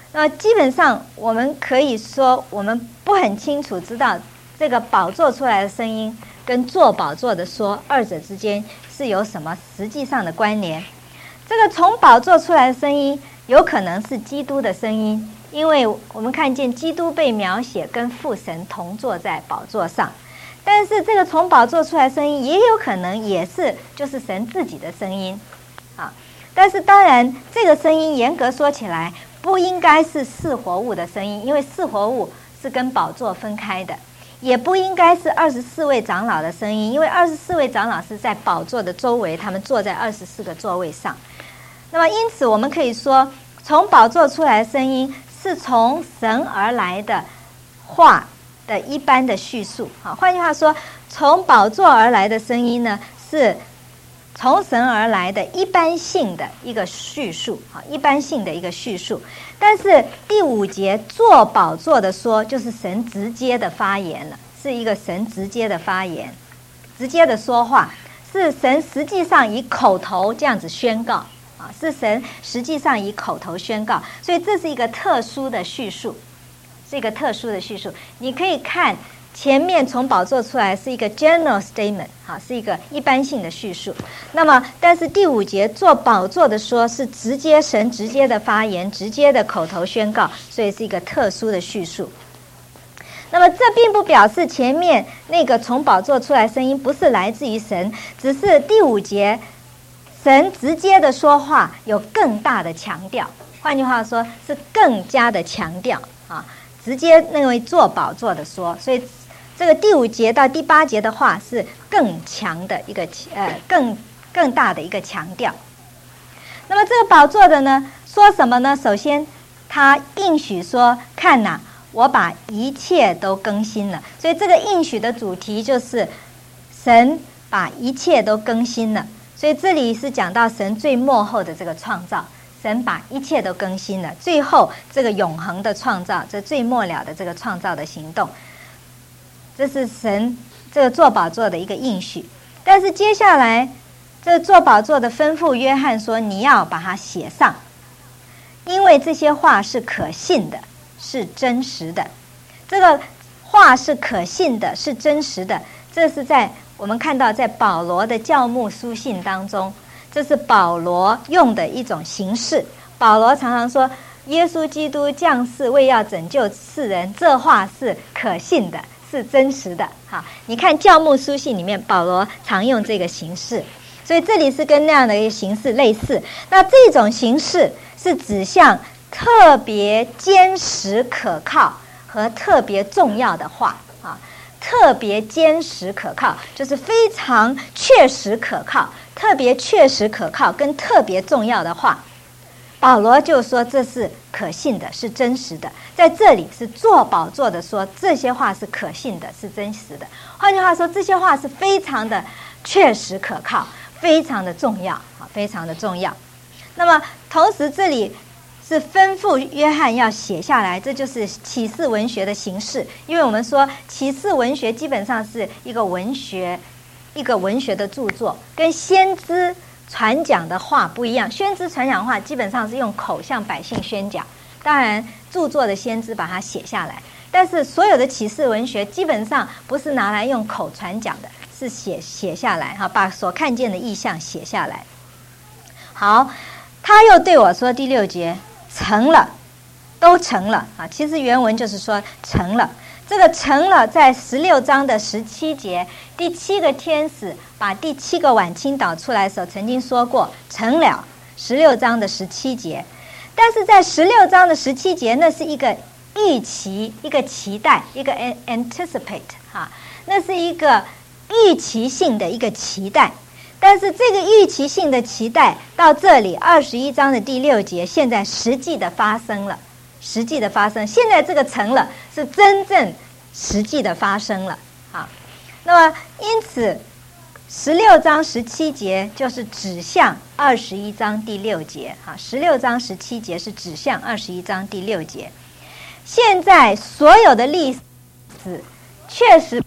那基本上我们可以说，我们不很清楚知道这个宝座出来的声音跟坐宝座的说二者之间是有什么实际上的关联。这个从宝座出来的声音有可能是基督的声音，因为我们看见基督被描写跟父神同坐在宝座上。但是这个从宝座出来的声音也有可能也是就是神自己的声音啊。但是当然这个声音严格说起来不应该是四活物的声音，因为四活物是跟宝座分开的，也不应该是二十四位长老的声音，因为二十四位长老是在宝座的周围，他们坐在二十四个座位上。那么因此我们可以说，从宝座出来的声音是从神而来的话的一般的叙述。好，换句话说，从宝座而来的声音呢，是从神而来的一般性的一个叙述，好，一般性的一个叙述。但是第五节坐宝座的说，就是神直接的发言了，是一个神直接的发言，直接的说话，是神实际上以口头这样子宣告啊，是神实际上以口头宣告，所以这是一个特殊的叙述，是一个特殊的叙述。你可以看前面从宝座出来是一个 general statement， 哈，是一个一般性的叙述。那么，但是第五节坐宝座的说是直接神直接的发言，直接的口头宣告，所以是一个特殊的叙述。那么这并不表示前面那个从宝座出来声音不是来自于神，只是第五节神直接的说话有更大的强调，换句话说是更加的强调啊，直接认为坐宝座的说，所以这个第五节到第八节的话是更强的一个呃更更大的一个强调。那么这个宝座的呢说什么呢？首先他应许说，看哪，我把一切都更新了。所以这个应许的主题就是神把一切都更新了。所以这里是讲到神最末后的这个创造，神把一切都更新了，最后这个永恒的创造，这最末了的这个创造的行动，这是神这个坐宝座的一个应许。但是接下来这个坐宝座的吩咐约翰说，你要把它写上，因为这些话是可信的，是真实的。这个话是可信的，是真实的，这是在我们看到在保罗的教牧书信当中，这是保罗用的一种形式。保罗常常说耶稣基督降世为要拯救世人，这话是可信的，是真实的。好，你看教牧书信里面保罗常用这个形式，所以这里是跟那样的一个形式类似。那这种形式是指向特别坚实可靠和特别重要的话啊。特别坚实可靠就是非常确实可靠，特别确实可靠跟特别重要的话，保罗就说这是可信的，是真实的。在这里是坐宝座的说这些话是可信的，是真实的。换句话说，这些话是非常的确实可靠，非常的重要啊，非常的重要。那么同时这里是吩咐约翰要写下来，这就是启示文学的形式。因为我们说启示文学基本上是一个文学一个文学的著作，跟先知传讲的话不一样。先知传讲话基本上是用口向百姓宣讲，当然著作的先知把它写下来，但是所有的启示文学基本上不是拿来用口传讲的，是写写下来哈，把所看见的意象写下来。好，他又对我说，第六节，成了，都成了啊！其实原文就是说成了。这个成了，在十六章的十七节，第七个天使把第七个碗倾倒出来的时候，曾经说过成了。十六章的十七节，但是在十六章的十七节，那是一个预期，一个期待，一个 anticipate 哈，那是一个预期性的一个期待。但是这个预期性的期待到这里二十一章的第六节，现在实际的发生了，实际的发生，现在这个成了是真正实际的发生了啊。那么因此十六章十七节就是指向二十一章第六节啊，十六章十七节是指向二十一章第六节。现在所有的历史确实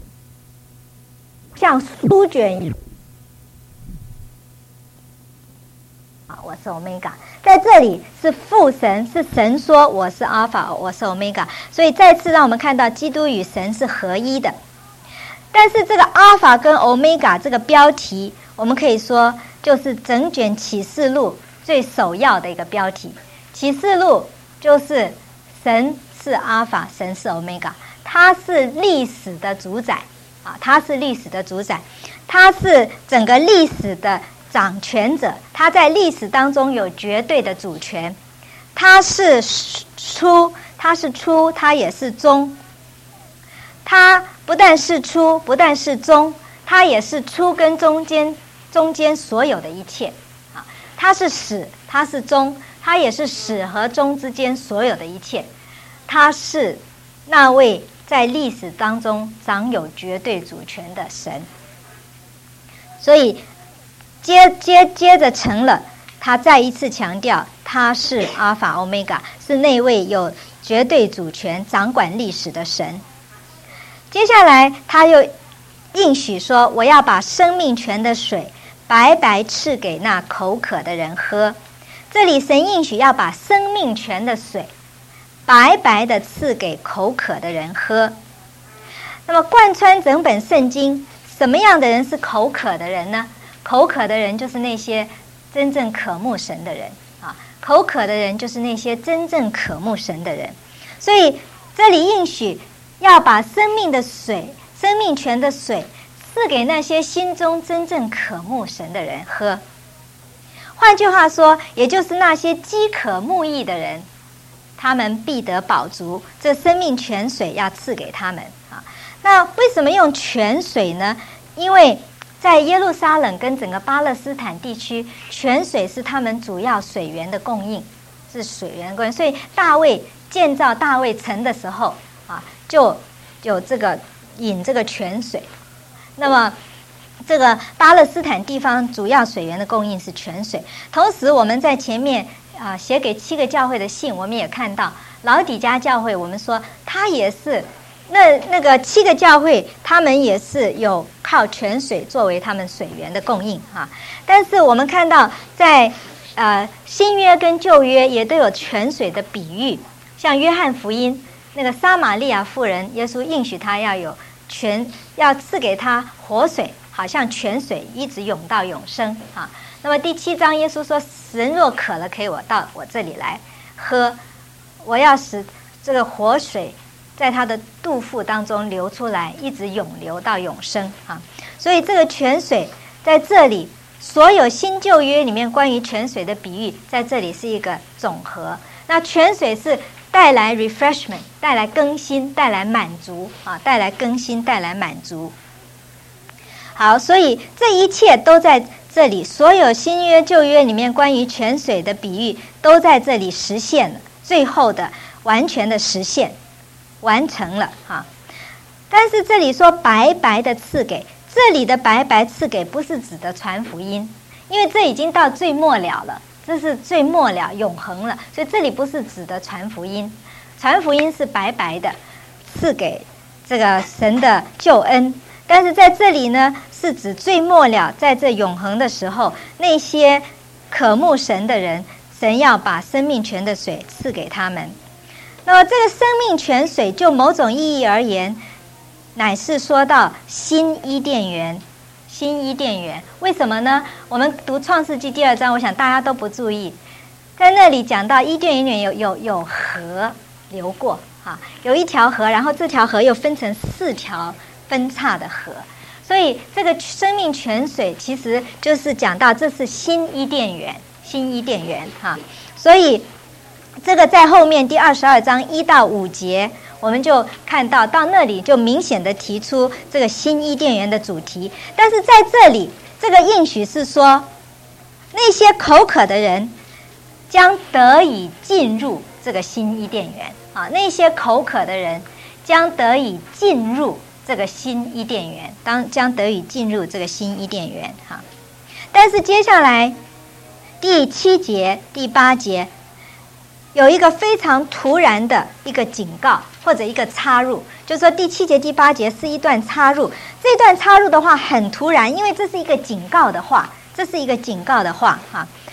像书卷一啊，我是 omega。在这里是父神，是神说我是 alpha， 我是 omega， 所以再次让我们看到基督与神是合一的。但是这个 alpha 跟 omega 这个标题，我们可以说就是整卷启示录最首要的一个标题。启示录就是神是 alpha， 神是 omega， 他是历史的主宰啊，他是历史的主宰，他是整个历史的掌权者，他在历史当中有绝对的主权，他是初，他是初，他也是终，他不但是初，不但是终，他也是初跟中间中间所有的一切啊，他是始，他是终，他也是始和终之间所有的一切，他是那位在历史当中掌有绝对主权的神。所以接接接着成了，他再一次强调他是阿法欧米伽，是那位有绝对主权掌管历史的神。接下来他又应许说，我要把生命泉的水白白赐给那口渴的人喝。这里神应许要把生命泉的水白白的赐给口渴的人喝。那么贯穿整本圣经，什么样的人是口渴的人呢？口渴的人就是那些真正渴慕神的人啊！口渴的人就是那些真正渴慕神的人。所以这里应许要把生命的水、生命泉的水赐给那些心中真正渴慕神的人喝。换句话说，也就是那些饥渴慕义的人，他们必得饱足。这生命泉水要赐给他们啊！那为什么用泉水呢？因为在耶路撒冷跟整个巴勒斯坦地区，泉水是他们主要水源的供应，是水源的供应。所以大卫建造大卫城的时候啊，就有这个引这个泉水。那么这个巴勒斯坦地方主要水源的供应是泉水。同时我们在前面啊写给七个教会的信，我们也看到老底嘉教会，我们说它也是那那个七个教会，他们也是有靠泉水作为他们水源的供应啊。但是我们看到在呃新约跟旧约也都有泉水的比喻，像约翰福音那个撒玛利亚妇人，耶稣应许他要有泉，要赐给他活水，好像泉水一直涌到永生啊。那么第七章耶稣说，人若渴了，可以我到我这里来喝，我要使这个活水在他的肚腹当中流出来，一直涌流到永生啊！所以这个泉水在这里，所有新旧约里面关于泉水的比喻，在这里是一个总和。那泉水是带来 refreshment， 带来更新，带来满足啊，带来更新，带来满足。好，所以这一切都在这里，所有新约旧约里面关于泉水的比喻，都在这里实现了，最后的完全的实现。完成了哈，但是这里说白白的赐给，这里的白白赐给不是指的传福音，因为这已经到最末了了，这是最末了永恒了，所以这里不是指的传福音，传福音是白白的赐给这个神的救恩，但是在这里呢是指最末了，在这永恒的时候，那些渴慕神的人，神要把生命泉的水赐给他们。那么这个生命泉水就某种意义而言，乃是说到新伊甸园。新伊甸园为什么呢？我们读创世纪第二章，我想大家都不注意，在那里讲到伊甸园有有有河流过啊，有一条河，然后这条河又分成四条分叉的河，所以这个生命泉水其实就是讲到这是新伊甸园，新伊甸园哈，所以这个在后面第二十二章一到五节，我们就看到到那里就明显的提出这个新伊甸园的主题。但是在这里，这个应许是说，那些口渴的人将得以进入这个新伊甸园啊，那些口渴的人将得以进入这个新伊甸园，当将得以进入这个新伊甸园哈。但是接下来第七节、第八节。有一个非常突然的一个警告或者一个插入，就是说第七节第八节是一段插入，这段插入的话很突然，因为这是一个警告的话，这是一个警告的话哈。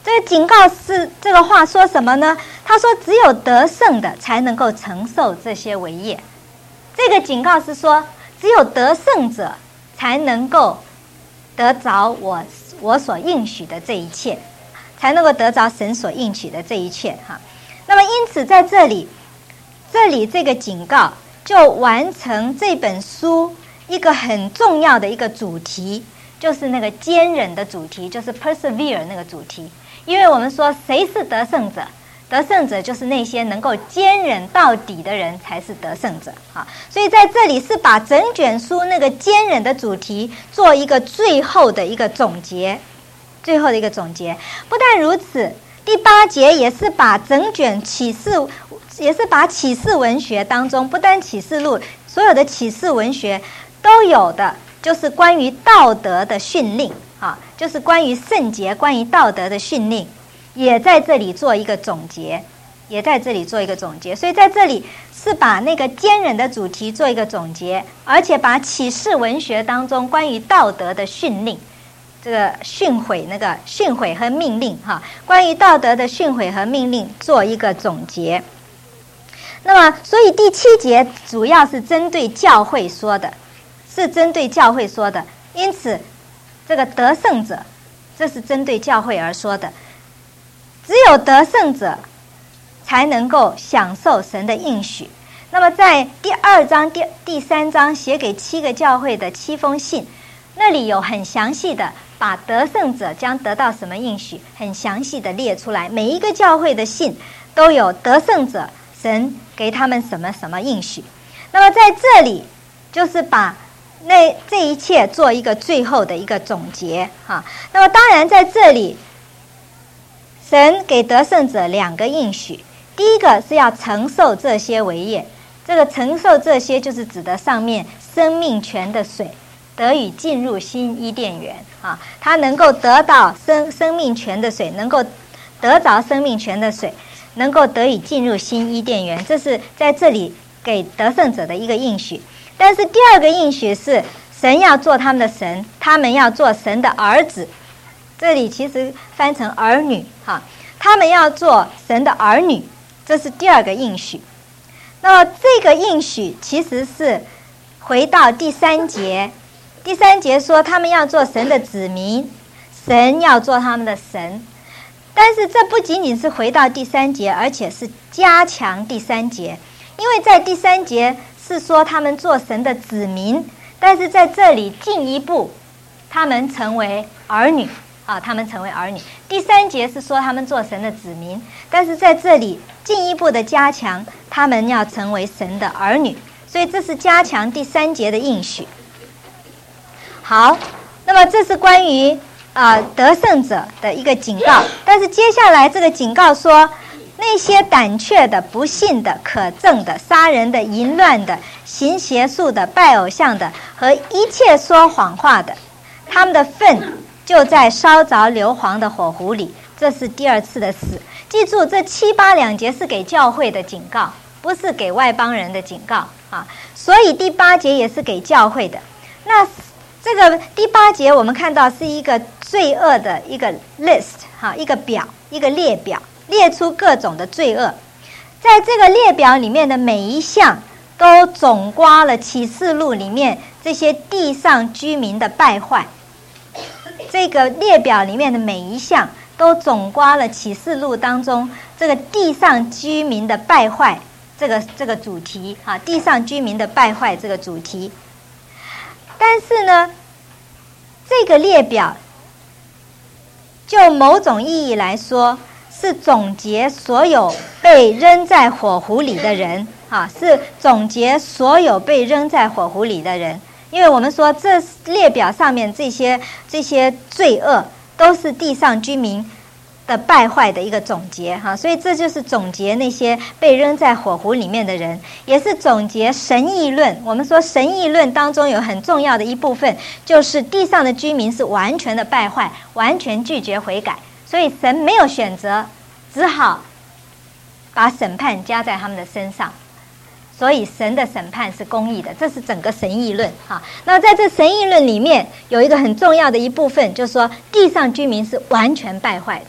这个警告是这个话说什么呢？他说只有得胜的才能够承受这些为业。这个警告是说只有得胜者才能够得着我我所应许的这一切，才能够得着神所应许的这一切哈。那么因此在这里这里这个警告就完成这本书一个很重要的一个主题，就是那个坚忍的主题，就是 persevere 那个主题。因为我们说谁是得胜者？得胜者就是那些能够坚忍到底的人才是得胜者啊！所以在这里是把整卷书那个坚忍的主题做一个最后的一个总结，最后的一个总结。不但如此，第八节也是把整卷启示，也是把启示文学当中，不单启示录，所有的启示文学都有的，就是关于道德的训令啊，就是关于圣洁、关于道德的训令。也在这里做一个总结，也在这里做一个总结。所以在这里是把那个坚忍的主题做一个总结，而且把启示文学当中关于道德的训令，这个训诲那个训诲和命令哈，关于道德的训诲和命令做一个总结。那么，所以第七节主要是针对教会说的，是针对教会说的。因此，这个得胜者，这是针对教会而说的。只有得胜者才能够享受神的应许。那么在第二章第第三章写给七个教会的七封信，那里有很详细的把得胜者将得到什么应许很详细的列出来，每一个教会的信都有得胜者神给他们什么什么应许。那么在这里就是把那这一切做一个最后的一个总结哈。那么当然在这里神给得胜者两个应许，第一个是要承受这些为业，这个承受这些就是指的上面生命泉的水得以进入新伊甸园啊，他能够得到生生命泉的水，能够得着生命泉的水，能够得以进入新伊甸园，这是在这里给得胜者的一个应许。但是第二个应许是神要做他们的神，他们要做神的儿子，这里其实翻成儿女哈，他们要做神的儿女，这是第二个应许。那么这个应许其实是回到第三节，第三节说他们要做神的子民，神要做他们的神。但是这不仅仅是回到第三节，而且是加强第三节，因为在第三节是说他们做神的子民，但是在这里进一步他们成为儿女啊，他们成为儿女。第三节是说他们做神的子民，但是在这里进一步的加强他们要成为神的儿女，所以这是加强第三节的应许。好，那么这是关于啊、呃、得胜者的一个警告。但是接下来这个警告说，那些胆怯的、不信的、可憎的、杀人的、淫乱的、行邪术的、拜偶像的和一切说谎话的，他们的份就在烧着硫磺的火湖里，这是第二次的死。记住，这七八两节是给教会的警告，不是给外邦人的警告啊。所以第八节也是给教会的。那这个第八节我们看到是一个罪恶的一个 list 哈，一个表，一个列表，列出各种的罪恶。在这个列表里面的每一项都总括了启示录里面这些地上居民的败坏。这个列表里面的每一项都总括了启示录当中这个地上居民的败坏这个这个主题啊，地上居民的败坏这个主题。但是呢，这个列表就某种意义来说是总结所有被扔在火湖里的人啊，是总结所有被扔在火湖里的人。因为我们说这列表上面这些这些罪恶都是地上居民的败坏的一个总结哈，所以这就是总结那些被扔在火湖里面的人，也是总结神议论。我们说神议论当中有很重要的一部分，就是地上的居民是完全的败坏，完全拒绝悔改，所以神没有选择，只好把审判加在他们的身上。所以神的审判是公义的，这是整个神议论哈。那在这神议论里面有一个很重要的一部分，就是说地上居民是完全败坏的，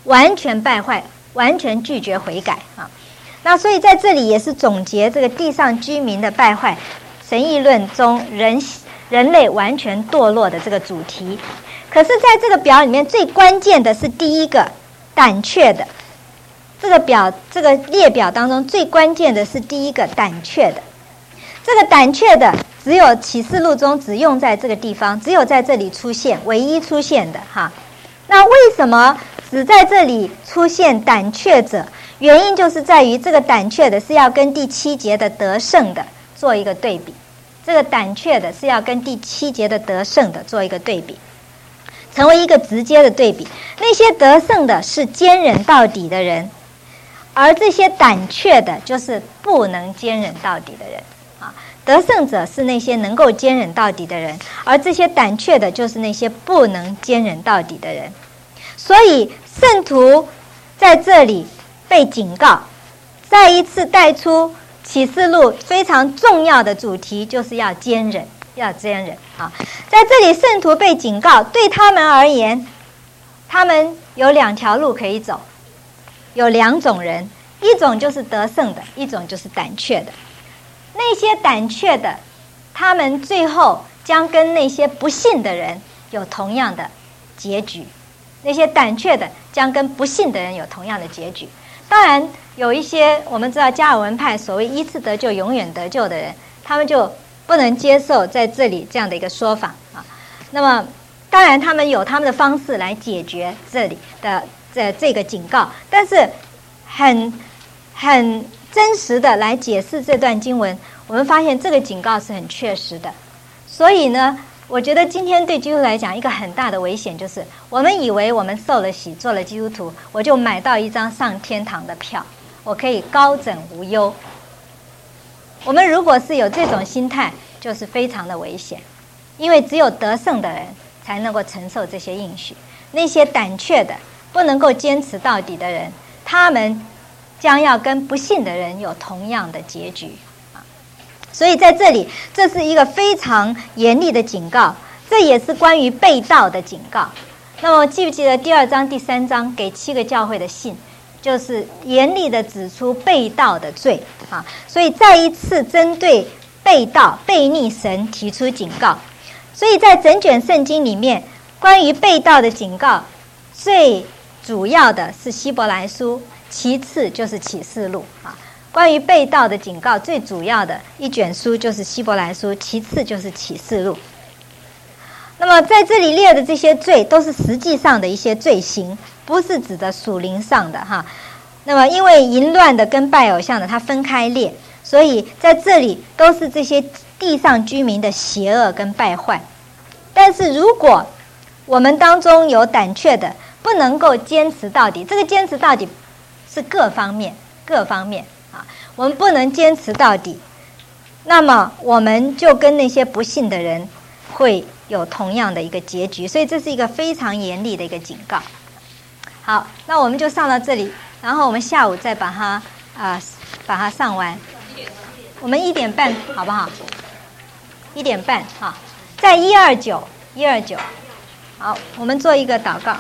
完全败坏，完全拒绝悔改啊。那所以在这里也是总结这个地上居民的败坏，神议论中人人类完全堕落的这个主题。可是在这个表里面最关键的是第一个胆怯的，这个表这个列表当中最关键的是第一个胆怯的。这个胆怯的只有启示录中只用在这个地方，只有在这里出现，唯一出现的哈。那为什么只在这里出现胆怯者？原因就是在于这个胆怯的是要跟第七节的得胜的做一个对比，这个胆怯的是要跟第七节的得胜的做一个对比，成为一个直接的对比。那些得胜的是坚忍到底的人，而这些胆怯的就是不能坚忍到底的人啊。得胜者是那些能够坚忍到底的人，而这些胆怯的就是那些不能坚忍到底的人。所以圣徒在这里被警告，再一次带出启示录非常重要的主题，就是要坚忍，要坚忍啊！在这里，圣徒被警告，对他们而言，他们有两条路可以走，有两种人，一种就是得胜的，一种就是胆怯的。那些胆怯的，他们最后将跟那些不信的人有同样的结局。那些胆怯的将跟不信的人有同样的结局。当然有一些我们知道加尔文派所谓依次得救永远得救的人，他们就不能接受在这里这样的一个说法啊。那么当然他们有他们的方式来解决这里的这这个警告，但是很很真实的来解释这段经文，我们发现这个警告是很确实的。所以呢，我觉得今天对基督徒来讲一个很大的危险，就是我们以为我们受了洗做了基督徒，我就买到一张上天堂的票，我可以高枕无忧。我们如果是有这种心态，就是非常的危险，因为只有得胜的人才能够承受这些应许。那些胆怯的不能够坚持到底的人，他们将要跟不信的人有同样的结局。所以在这里，这是一个非常严厉的警告，这也是关于背道的警告。那么记不记得第二章第三章给七个教会的信，就是严厉的指出背道的罪啊。所以再一次针对背道背逆神提出警告。所以在整卷圣经里面，关于背道的警告最主要的是希伯来书，其次就是启示录啊。关于背道的警告最主要的一卷书就是希伯来书，其次就是启示录。那么在这里列的这些罪都是实际上的一些罪行，不是指的属灵上的哈。那么因为淫乱的跟拜偶像的它分开列，所以在这里都是这些地上居民的邪恶跟败坏。但是如果我们当中有胆怯的，不能够坚持到底，这个坚持到底是各方面各方面啊，我们不能坚持到底，那么我们就跟那些不信的人会有同样的一个结局。所以这是一个非常严厉的一个警告。好，那我们就上到这里，然后我们下午再把它啊、呃、把它上完。我们一点半好不好？一点半哈，在一二九一二九。好，我们做一个祷告。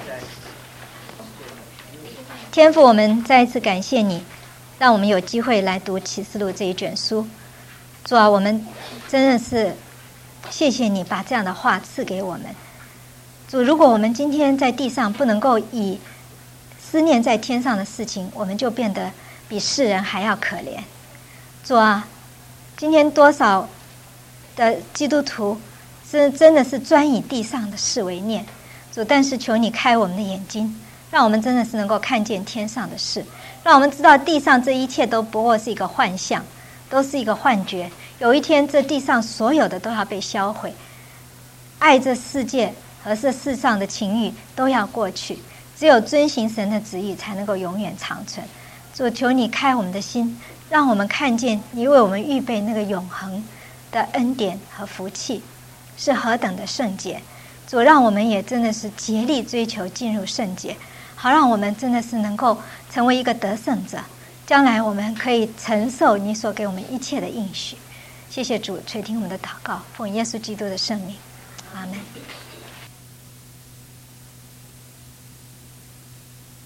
天父，我们再一次感谢你，让我们有机会来读启示录这一卷书。主啊，我们真的是谢谢你把这样的话赐给我们。主，如果我们今天在地上不能够以思念在天上的事情，我们就变得比世人还要可怜。主啊，今天多少的基督徒是真的是专以地上的事为念。主，但是求你开我们的眼睛，让我们真的是能够看见天上的事，让我们知道地上这一切都不过是一个幻象，都是一个幻觉。有一天这地上所有的都要被销毁，爱这世界和这世上的情欲都要过去，只有遵行神的旨意才能够永远长存。主，求你开我们的心，让我们看见你为我们预备那个永恒的恩典和福气是何等的圣洁。主，让我们也真的是竭力追求进入圣洁，好让我们真的是能够成为一个得胜者，将来我们可以承受你所给我们一切的应许。谢谢主垂听我们的祷告，奉耶稣基督的圣名，阿们。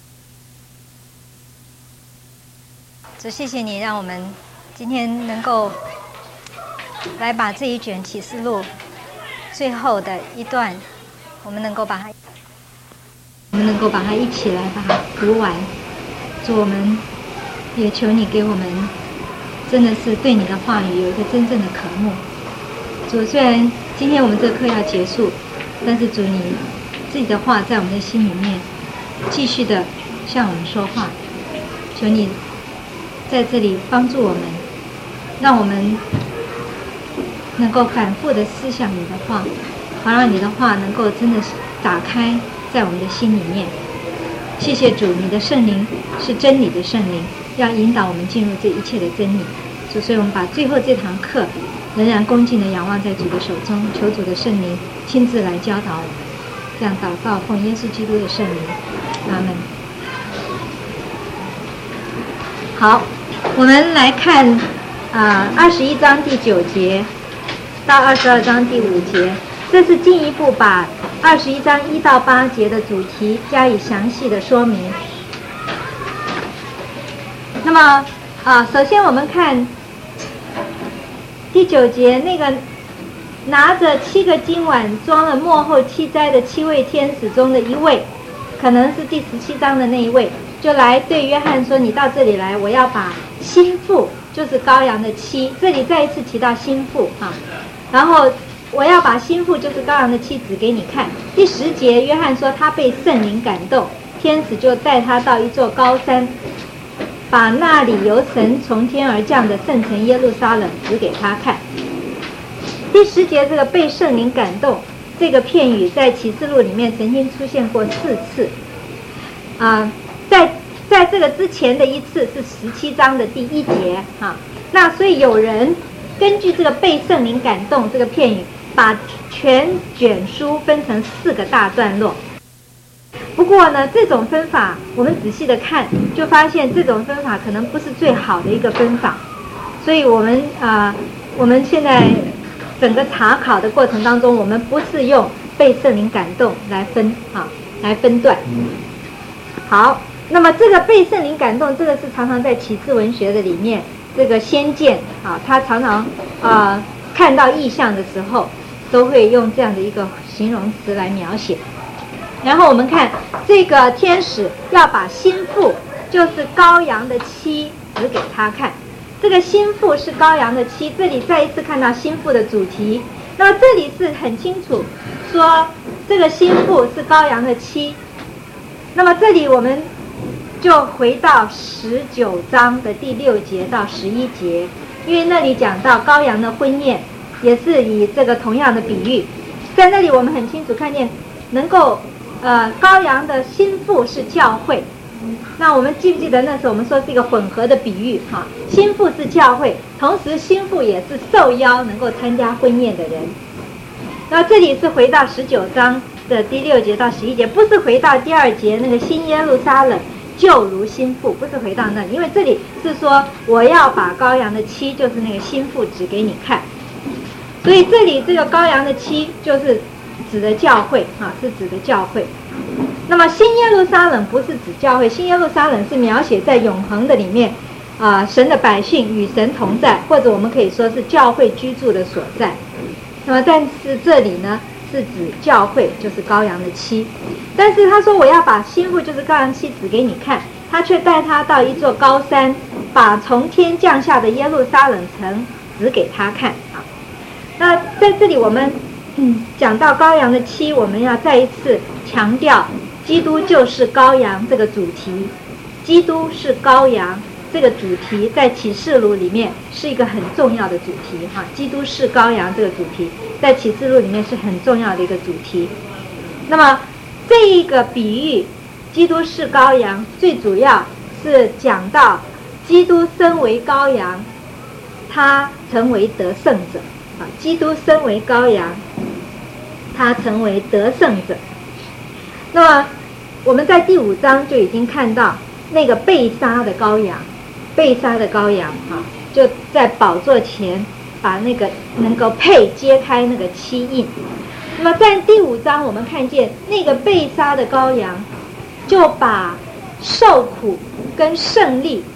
主，谢谢你让我们今天能够来把这一卷启示录最后的一段，我们能够把它，我们能够把它一起来把它读完。主，我们也求你给我们真的是对你的话语有一个真正的渴慕。主，虽然今天我们这课要结束，但是主，你自己的话在我们的心里面继续的向我们说话。求你在这里帮助我们，让我们能够反复的思想你的话，好让你的话能够真的是打开在我们的心里面。谢谢主，你的圣灵是真理的圣灵，要引导我们进入这一切的真理。主，所以我们把最后这堂课仍然恭敬的仰望在主的手中，求主的圣灵亲自来教导我们。这样祷告，奉耶稣基督的圣名，阿门。好，我们来看啊，二十一章第九节到二十二章第五节，这是进一步把二十一章一到八节的主题加以详细的说明。那么啊，首先我们看第九节，那个拿着七个金碗装了末后七灾的七位天使中的一位，可能是第十七章的那一位，就来对约翰说：“你到这里来，我要把新妇，就是羔羊的妻，这里再一次提到新妇啊，然后我要把新妇，就是羔羊的妻子给你看。”第十节，约翰说他被圣灵感动，天使就带他到一座高山，把那里由神从天而降的圣城耶路撒冷指给他看。第十节这个被圣灵感动这个片语在启示录里面曾经出现过四次啊、呃，在在这个之前的一次是十七章的第一节啊。那所以有人根据这个被圣灵感动这个片语，把全卷书分成四个大段落。不过呢，这种分法我们仔细的看，就发现这种分法可能不是最好的一个分法。所以我们啊、呃，我们现在整个查考的过程当中，我们不是用被圣灵感动来分啊，来分段。好，那么这个被圣灵感动，这个是常常在启示文学的里面，这个先见啊，他常常啊、呃、看到异象的时候，都会用这样的一个形容词来描写。然后我们看这个天使要把新妇，就是羔羊的妻，指给他看。这个新妇是羔羊的妻，这里再一次看到新妇的主题。那么这里是很清楚说这个新妇是羔羊的妻。那么这里我们就回到十九章的第六节到十一节，因为那里讲到羔羊的婚宴，也是以这个同样的比喻。在那里我们很清楚看见，能够呃羔羊的新妇是教会。那我们记不记得那时候我们说是一个混合的比喻哈、啊？新妇是教会，同时新妇也是受邀能够参加婚宴的人。那这里是回到十九章的第六节到十一节，不是回到第二节那个新耶路撒冷就如新妇，不是回到那里，因为这里是说我要把羔羊的妻，就是那个新妇指给你看。所以这里这个羔羊的妻就是指的教会啊，是指的教会。那么新耶路撒冷不是指教会，新耶路撒冷是描写在永恒的里面啊、呃，神的百姓与神同在，或者我们可以说是教会居住的所在。那么但是这里呢是指教会，就是羔羊的妻。但是他说我要把新妇，就是羔羊妻指给你看，他却带他到一座高山，把从天降下的耶路撒冷城指给他看啊。那在这里我们嗯讲到羔羊的妻，我们要再一次强调基督就是羔羊这个主题。基督是羔羊这个主题在启示录里面是一个很重要的主题哈，基督是羔羊这个主题在启示录里面是很重要的一个主题。那么这一个比喻基督是羔羊，最主要是讲到基督身为羔羊，他成为得胜者啊，基督身为羔羊，他成为得胜者。那么我们在第五章就已经看到那个被杀的羔羊，被杀的羔羊啊，就在宝座前把那个能够配揭开那个七印。那么在第五章我们看见那个被杀的羔羊就把受苦跟胜利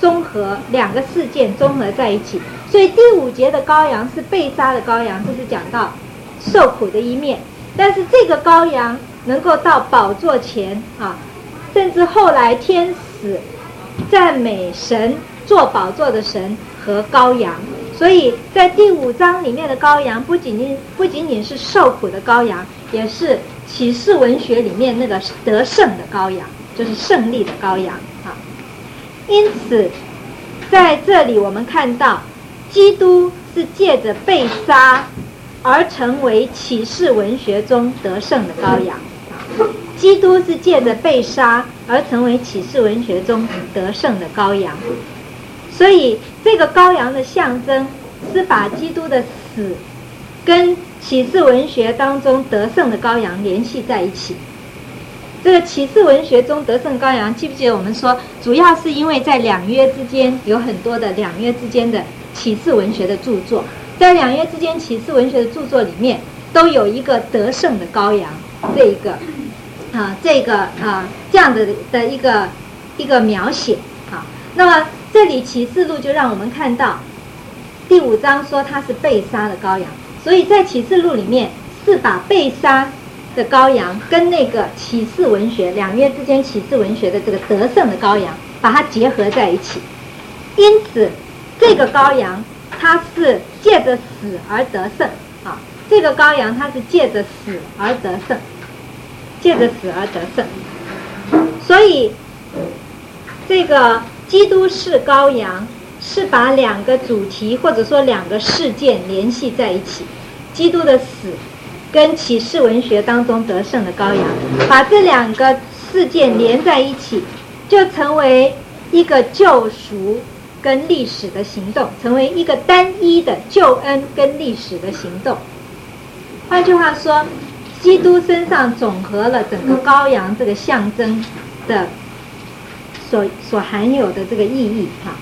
综合两个事件综合在一起，所以第五节的羔羊是被杀的羔羊，这是讲到受苦的一面。但是这个羔羊能够到宝座前啊，甚至后来天使赞美神做宝座的神和羔羊，所以在第五章里面的羔羊不仅仅不仅仅是受苦的羔羊，也是启示文学里面那个得胜的羔羊，就是胜利的羔羊啊。因此在这里我们看到基督是借着被杀而成为启示文学中得胜的羔羊，基督是借着被杀而成为启示文学中得胜的羔羊。所以这个羔羊的象征是把基督的死跟启示文学当中得胜的羔羊联系在一起。这个启示文学中得胜羔羊，记不记得我们说主要是因为在两约之间有很多的两约之间的启示文学的著作，在两约之间启示文学的著作里面都有一个得胜的羔羊这一个啊这个啊这样的的一个一个描写啊。那么这里启示录就让我们看到第五章说他是被杀的羔羊，所以在启示录里面是把被杀的羔羊跟那个启示文学两约之间启示文学的这个得胜的羔羊把它结合在一起。因此这个羔羊它是借着死而得胜啊，这个羔羊它是借着死而得胜，借着死而得胜。所以这个基督是羔羊是把两个主题或者说两个事件联系在一起，基督的死跟启示文学当中得胜的羔羊，把这两个事件连在一起，就成为一个救赎跟历史的行动，成为一个单一的救恩跟历史的行动。换句话说，基督身上总和了整个羔羊这个象征的所所含有的这个意义哈。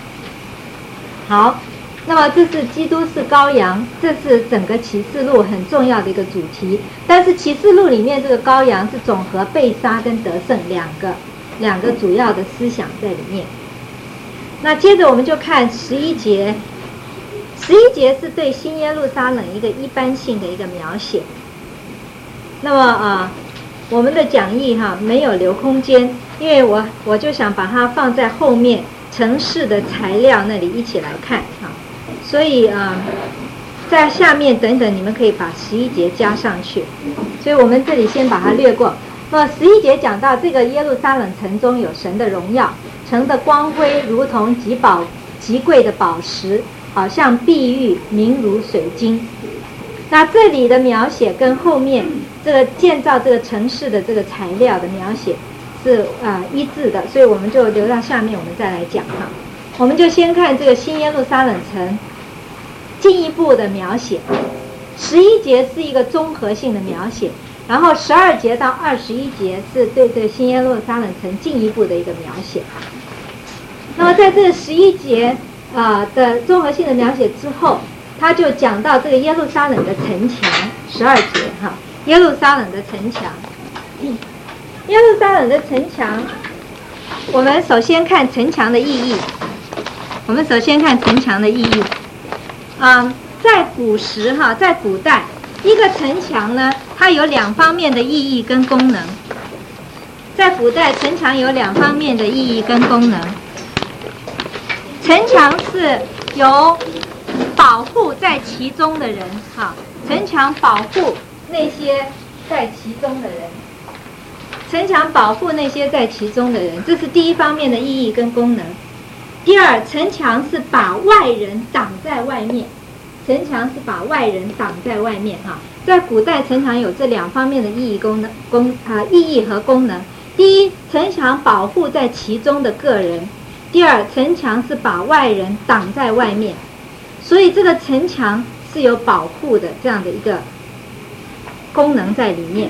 好，那么这是基督是羔羊，这是整个启示录很重要的一个主题。但是启示录里面这个羔羊是总和被杀跟得胜两个两个主要的思想在里面。那接着我们就看十一节，十一节是对新耶路撒冷一个一般性的一个描写。那么啊，我们的讲义哈没有留空间，因为我我就想把它放在后面城市的材料那里一起来看啊。所以啊，在下面等等你们可以把十一节加上去，所以我们这里先把它略过。那么十一节讲到这个耶路撒冷城中有神的荣耀，城的光辉如同极宝极贵的宝石，好像碧玉，明如水晶。那这里的描写跟后面这个建造这个城市的这个材料的描写是啊、呃、一致的，所以我们就留到下面我们再来讲哈。我们就先看这个新耶路撒冷城进一步的描写。十一节是一个综合性的描写，然后十二节到二十一节是对这个新耶路撒冷城进一步的一个描写。那么在这个十一节啊、呃、的综合性的描写之后，他就讲到这个耶路撒冷的城墙。十二节哈，耶路撒冷的城墙。耶路撒冷的城墙，我们首先看城墙的意义。我们首先看城墙的意义。啊、呃，在古时哈，在古代，一个城墙呢，它有两方面的意义跟功能。在古代，城墙有两方面的意义跟功能。城墙是由保护在其中的人，哈，城墙保护那些在其中的人，城墙保护那些在其中的人，这是第一方面的意义跟功能。第二，城墙是把外人挡在外面，城墙是把外人挡在外面，哈，在古代城墙有这两方面的意义功能功啊、呃、意义和功能。第一，城墙保护在其中的个人；第二，城墙是把外人挡在外面。所以这个城墙是有保护的这样的一个功能在里面。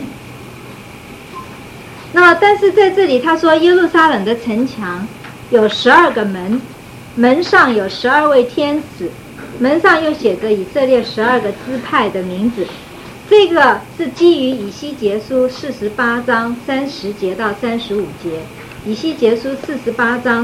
那但是在这里他说耶路撒冷的城墙有十二个门，门上有十二位天使，门上又写着以色列十二个支派的名字。这个是基于以西结书四十八章三十节到三十五节，以西结书四十八章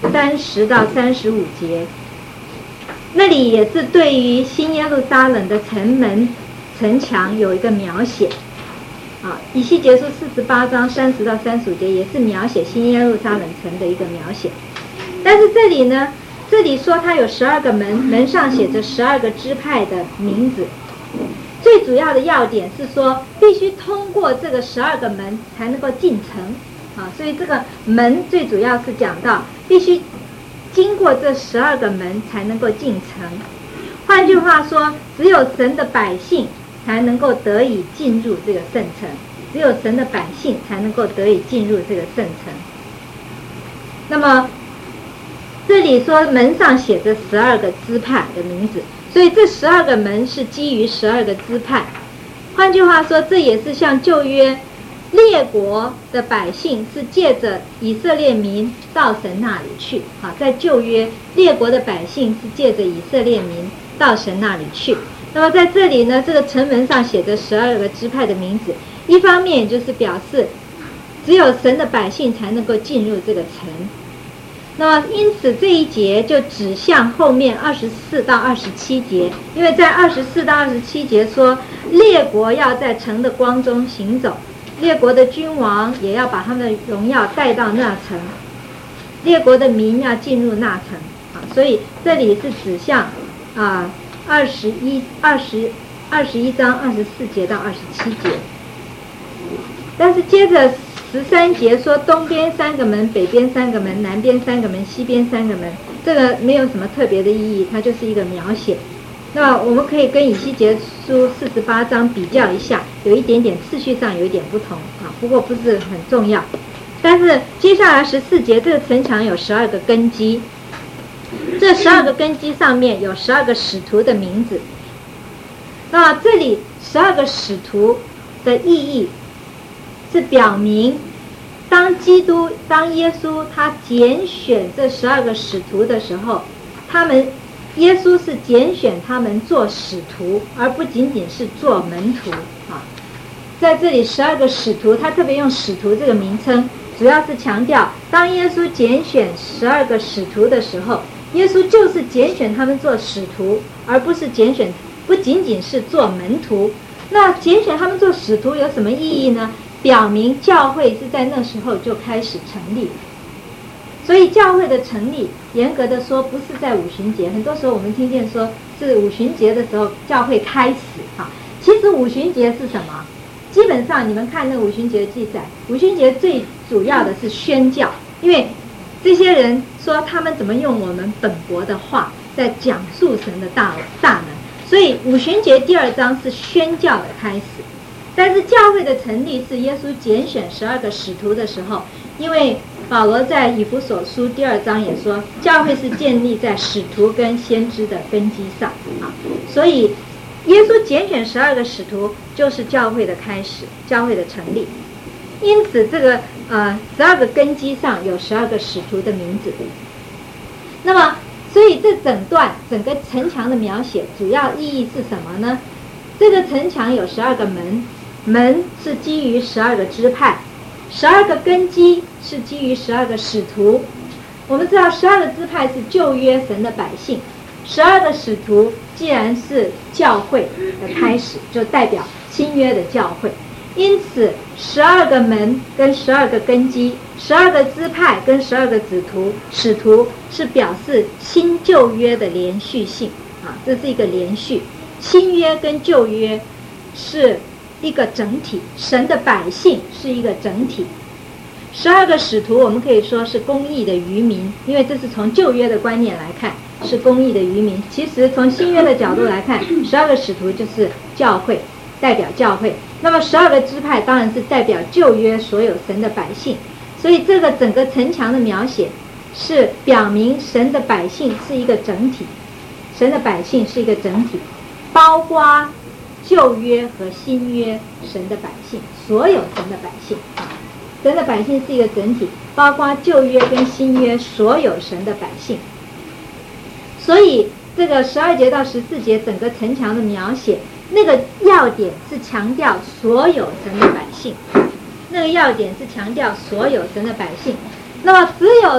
三十到三十五节，那里也是对于新耶路撒冷的城门、城墙有一个描写。啊，以西结书四十八章三十到三十五节也是描写新耶路撒冷城的一个描写。但是这里呢，这里说它有十二个门，门上写着十二个支派的名字。最主要的要点是说，必须通过这个十二个门才能够进城。啊，所以这个门最主要是讲到必须经过这十二个门才能够进城。换句话说，只有神的百姓才能够得以进入这个圣城，只有神的百姓才能够得以进入这个圣城。那么这里说门上写着十二个支派的名字，所以这十二个门是基于十二个支派。换句话说，这也是像旧约列国的百姓是借着以色列民到神那里去。好，在旧约列国的百姓是借着以色列民到神那里去。那么在这里呢，这个城门上写着十二个支派的名字，一方面就是表示只有神的百姓才能够进入这个城。那么因此这一节就指向后面二十四到二十七节，因为在二十四到二十七节说列国要在城的光中行走，列国的君王也要把他们的荣耀带到那城，列国的民要进入那城。啊，所以这里是指向啊二十一、二十、二十一章二十四节到二十七节。但是接着十三节说东边三个门，北边三个门，南边三个门，西边三个门，这个没有什么特别的意义，它就是一个描写。那我们可以跟以西结书四十八章比较一下，有一点点次序上有一点不同啊，不过不是很重要。但是接下来十四节，这个城墙有十二个根基，这十二个根基上面有十二个使徒的名字。那这里十二个使徒的意义是表明，当基督、当耶稣他拣选这十二个使徒的时候，他们耶稣是拣选他们做使徒，而不仅仅是做门徒啊。在这里十二个使徒，他特别用使徒这个名称，主要是强调当耶稣拣选十二个使徒的时候，耶稣就是拣选他们做使徒，而不是拣选不仅仅是做门徒。那拣选他们做使徒有什么意义呢？表明教会是在那时候就开始成立。所以教会的成立严格的说不是在五旬节，很多时候我们听见说是五旬节的时候教会开始啊。其实五旬节是什么？基本上你们看那五旬节的记载，五旬节最主要的是宣教，因为这些人说他们怎么用我们本国的话在讲述神的大大能，所以五旬节第二章是宣教的开始。但是教会的成立是耶稣拣选十二个使徒的时候，因为保罗在以弗所书第二章也说，教会是建立在使徒跟先知的根基上啊，所以耶稣拣选十二个使徒就是教会的开始，教会的成立。因此这个呃十二个根基上有十二个使徒的名字。那么所以这整段整个城墙的描写主要意义是什么呢？这个城墙有十二个门，门是基于十二个支派，十二个根基是基于十二个使徒。我们知道十二个支派是旧约神的百姓，十二个使徒既然是教会的开始，就代表新约的教会。因此十二个门跟十二个根基，十二个支派跟十二个使徒使徒是表示新旧约的连续性啊，这是一个连续。新约跟旧约是一个整体，神的百姓是一个整体。十二个使徒我们可以说是公义的渔民，因为这是从旧约的观念来看是公义的渔民。其实从新约的角度来看，十二个使徒就是教会，代表教会。那么十二个支派当然是代表旧约所有神的百姓。所以这个整个城墙的描写是表明神的百姓是一个整体，神的百姓是一个整体，包括旧约和新约神的百姓，所有神的百姓啊，神的百姓是一个整体，包括旧约跟新约所有神的百姓。所以这个十二节到十四节整个城墙的描写，那个要点是强调所有神的百姓，那个要点是强调所有神的百姓。那么只有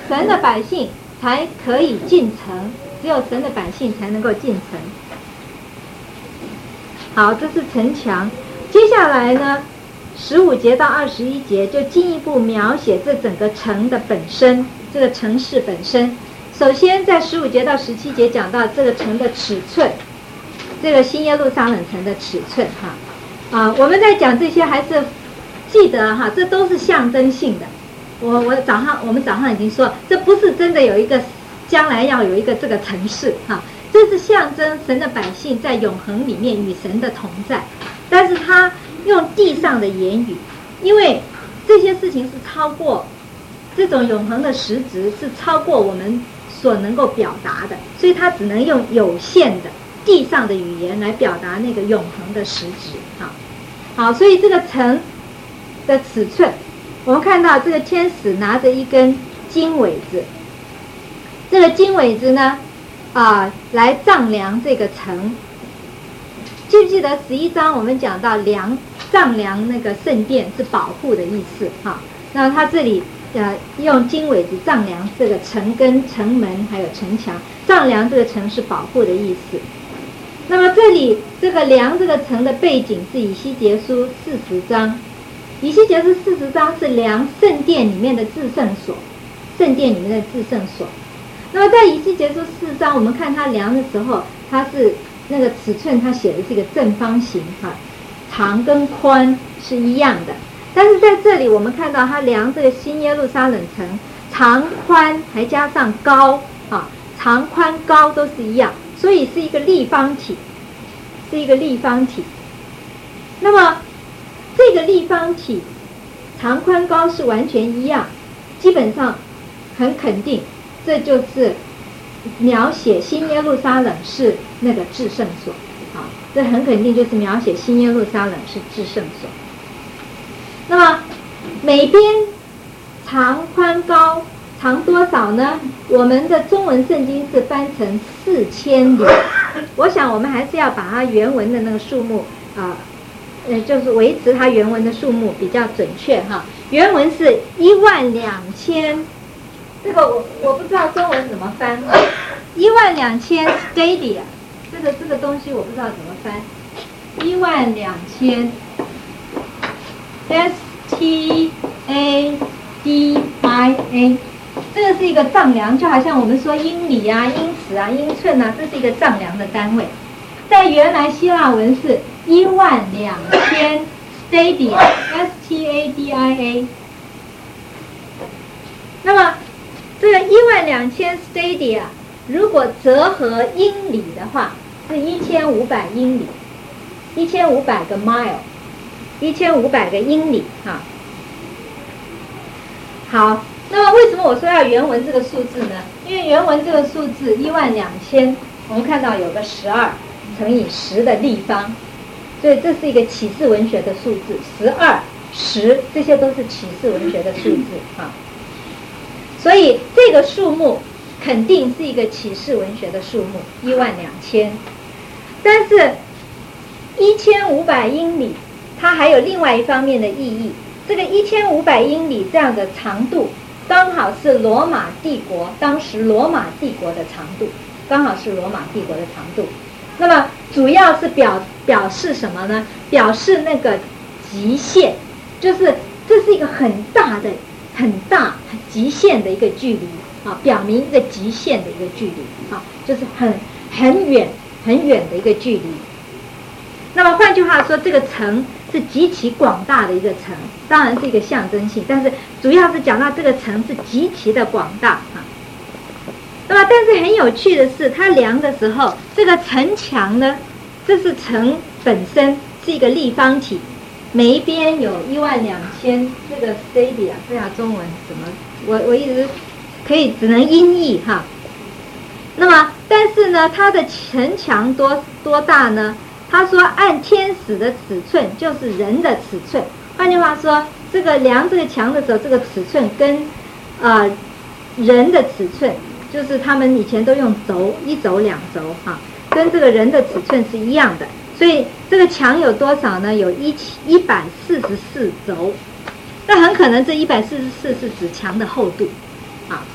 神的百姓才可以进城，只有神的百姓才能够进城。好，这是城墙。接下来呢，十五节到二十一节就进一步描写这整个城的本身，这个城市本身。首先在十五节到十七节讲到这个城的尺寸，这个新耶路撒冷城的尺寸哈。啊，我们在讲这些还是记得哈，这都是象征性的。我我早上我们早上已经说，这不是真的有一个将来要有一个这个城市哈，这是象征神的百姓在永恒里面与神的同在。但是他用地上的言语，因为这些事情是超过这种永恒的实质，是超过我们所能够表达的，所以他只能用有限的地上的语言来表达那个永恒的实质。好，好，所以这个城的尺寸，我们看到这个天使拿着一根金苇子，这个金苇子呢，啊、呃，来丈量这个城。记不记得十一章我们讲到量丈量那个圣殿是保护的意思哈？那他这里呃用金苇子丈量这个城跟城门还有城墙，丈量这个城是保护的意思。那么这里这个量这个城的背景是以西结书四十章，以西结书四十章是量圣殿里面的至圣所，圣殿里面的至圣所。那么在以西结书四章，我们看他量的时候，他是那个尺寸，他写的是一个正方形哈，长跟宽是一样的。但是在这里我们看到他量这个新耶路撒冷城，长宽还加上高啊，长宽高都是一样，所以是一个立方体，是一个立方体。那么这个立方体长宽高是完全一样，基本上很肯定，这就是描写新耶路撒冷是那个至圣所，啊，这很肯定就是描写新耶路撒冷是至圣所。那么每边长宽高长多少呢？我们的中文圣经是翻成四千里，我想我们还是要把它原文的那个数目啊，呃，就是维持它原文的数目比较准确哈。原文是一万两千。这个我我不知道中文怎么翻，一万两千 stadia， 这个这个东西我不知道怎么翻，一万两千 S T A D I A， 这个是一个丈量，就好像我们说英里啊、英尺啊、英寸啊，这是一个丈量的单位。在原来希腊文是一万两千 stadia S T A D I A， 那么这个一万两千 stadia 如果折合英里的话，是一千五百英里，一千五百个 mile， 一千五百个英里哈。好，那么为什么我说要原文这个数字呢？因为原文这个数字一万两千，我们看到有个十二乘以十的立方，所以这是一个启示文学的数字，十二、十这些都是启示文学的数字啊。所以这个数目肯定是一个启示文学的数目，一万两千。但是一千五百英里，它还有另外一方面的意义。这个一千五百英里这样的长度，刚好是罗马帝国当时罗马帝国的长度，刚好是罗马帝国的长度。那么主要是表表示什么呢？表示那个极限，就是这是一个很大的。很大、很极限的一个距离啊，表明一个极限的一个距离啊，就是很很远、很远的一个距离。那么换句话说，这个城是极其广大的一个城，当然是一个象征性，但是主要是讲到这个城是极其的广大啊。那么，但是很有趣的是，它量的时候，这个城墙呢，这是城本身是一个立方体。每一边有一万两千，这个 stadia 这样中文怎么？我我一直可以只能音译哈。那么，但是呢，它的城墙多多大呢？他说按天使的尺寸就是人的尺寸。换句话说，这个量这个墙的时候，这个尺寸跟呃人的尺寸，就是他们以前都用轴，一轴两轴哈，跟这个人的尺寸是一样的。所以这个墙有多少呢？有一一百四十四轴，那很可能这一百四十四是指墙的厚度，啊，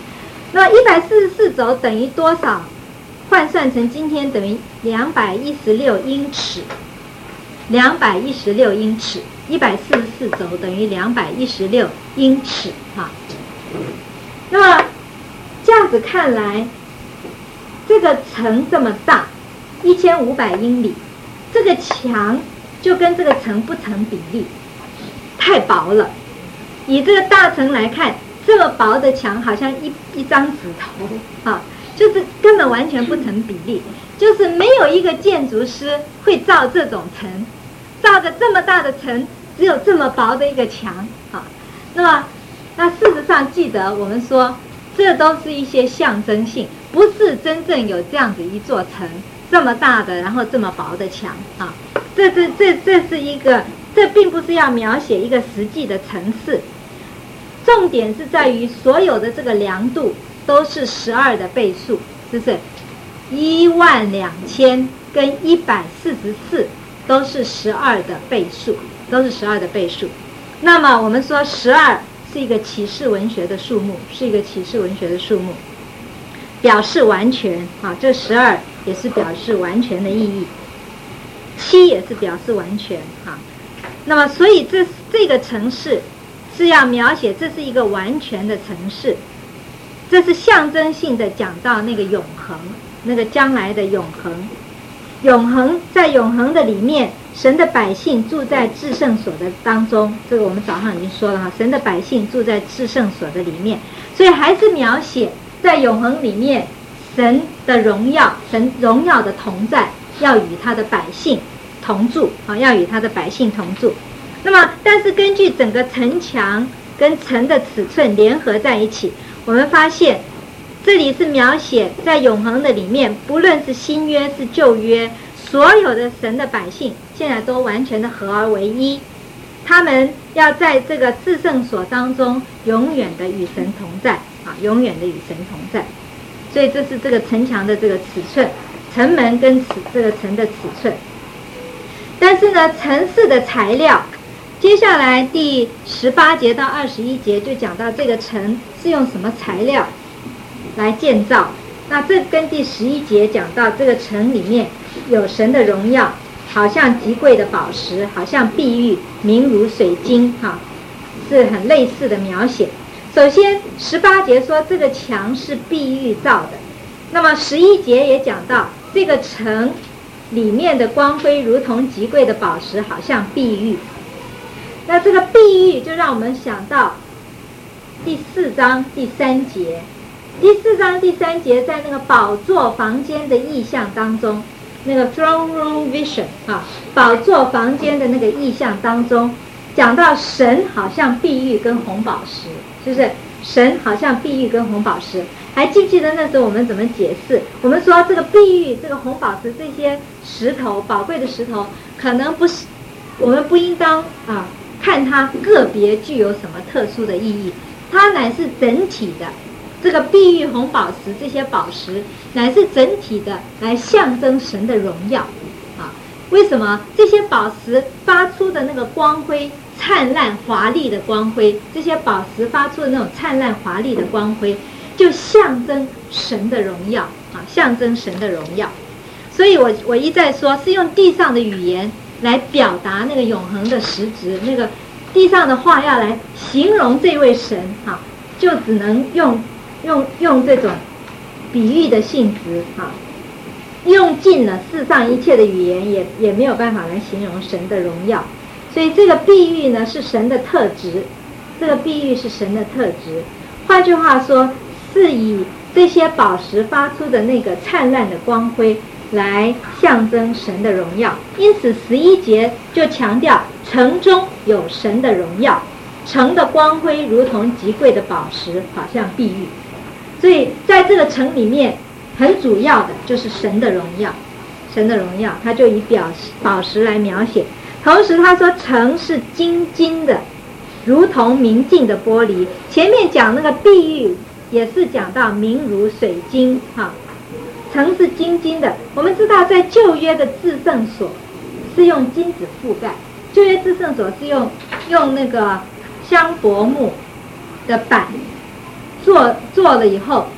那一百四十四轴等于多少？换算成今天等于两百一十六英尺，两百一十六英尺，一百四十四轴等于两百一十六英尺哈。那么这样子看来，这个城这么大，一千五百英里，这个墙就跟这个城不成比例，太薄了。以这个大城来看，这么薄的墙好像一一张纸头啊。就是根本完全不成比例，就是没有一个建筑师会造这种城，造个这么大的城，只有这么薄的一个墙啊。那么，那事实上记得我们说，这都是一些象征性，不是真正有这样子一座城，这么大的，然后这么薄的墙啊。这这这这是一个，这并不是要描写一个实际的城市，重点是在于所有的这个量度都是十二的倍数，是不是？一万两千跟一百四十四都是十二的倍数，都是十二的倍数。那么我们说十二是一个启示文学的数目，是一个启示文学的数目，表示完全啊。这十二也是表示完全的意义，七也是表示完全啊。那么所以这这个城市是要描写这是一个完全的城市。这是象征性的讲到那个永恒，那个将来的永恒。永恒在永恒的里面，神的百姓住在至圣所的当中，这个我们早上已经说了哈，神的百姓住在至圣所的里面，所以还是描写在永恒里面神的荣耀，神荣耀的同在，要与他的百姓同住啊，要与他的百姓同住。那么，但是根据整个城墙跟城的尺寸联合在一起，我们发现这里是描写在永恒的里面，不论是新约是旧约，所有的神的百姓现在都完全的合而为一，他们要在这个至圣所当中永远的与神同在啊，永远的与神同在。所以这是这个城墙的这个尺寸，城门跟尺这个城的尺寸。但是呢，城市的材料，接下来第十八节到二十一节就讲到这个城是用什么材料来建造。那这跟第十一节讲到这个城里面有神的荣耀，好像极贵的宝石，好像碧玉，明如水晶哈，是很类似的描写。首先十八节说这个墙是碧玉造的，那么十一节也讲到这个城里面的光辉如同极贵的宝石，好像碧玉。那这个碧玉就让我们想到第四章第三节，第四章第三节在那个宝座房间的意象当中，那个 throne room vision 啊，宝座房间的那个意象当中，讲到神好像碧玉跟红宝石，是不是？神好像碧玉跟红宝石，还记不记得那时候我们怎么解释？我们说这个碧玉、这个红宝石这些石头，宝贵的石头，可能不是，我们不应当啊看它个别具有什么特殊的意义，它乃是整体的。这个碧玉、红宝石这些宝石，乃是整体的来象征神的荣耀啊！为什么这些宝石发出的那个光辉？灿烂华丽的光辉，这些宝石发出的那种灿烂华丽的光辉，就象征神的荣耀啊，象征神的荣耀。所以我我一再说，是用地上的语言来表达那个永恒的实质，那个地上的话要来形容这位神啊，就只能用用用这种比喻的性质啊，用尽了世上一切的语言，也也没有办法来形容神的荣耀。所以这个碧玉呢是神的特质，这个碧玉是神的特质。换句话说，是以这些宝石发出的那个灿烂的光辉来象征神的荣耀。因此十一节就强调城中有神的荣耀，城的光辉如同极贵的宝石，好像碧玉。所以在这个城里面，很主要的就是神的荣耀，神的荣耀，它就以表宝石来描写。同时他说城是晶晶的，如同明镜的玻璃。前面讲那个碧玉也是讲到明如水晶哈，城是晶晶的。我们知道在旧约的至圣所是用金子覆盖，旧约至圣所是用用那个香柏木的板做做了以后，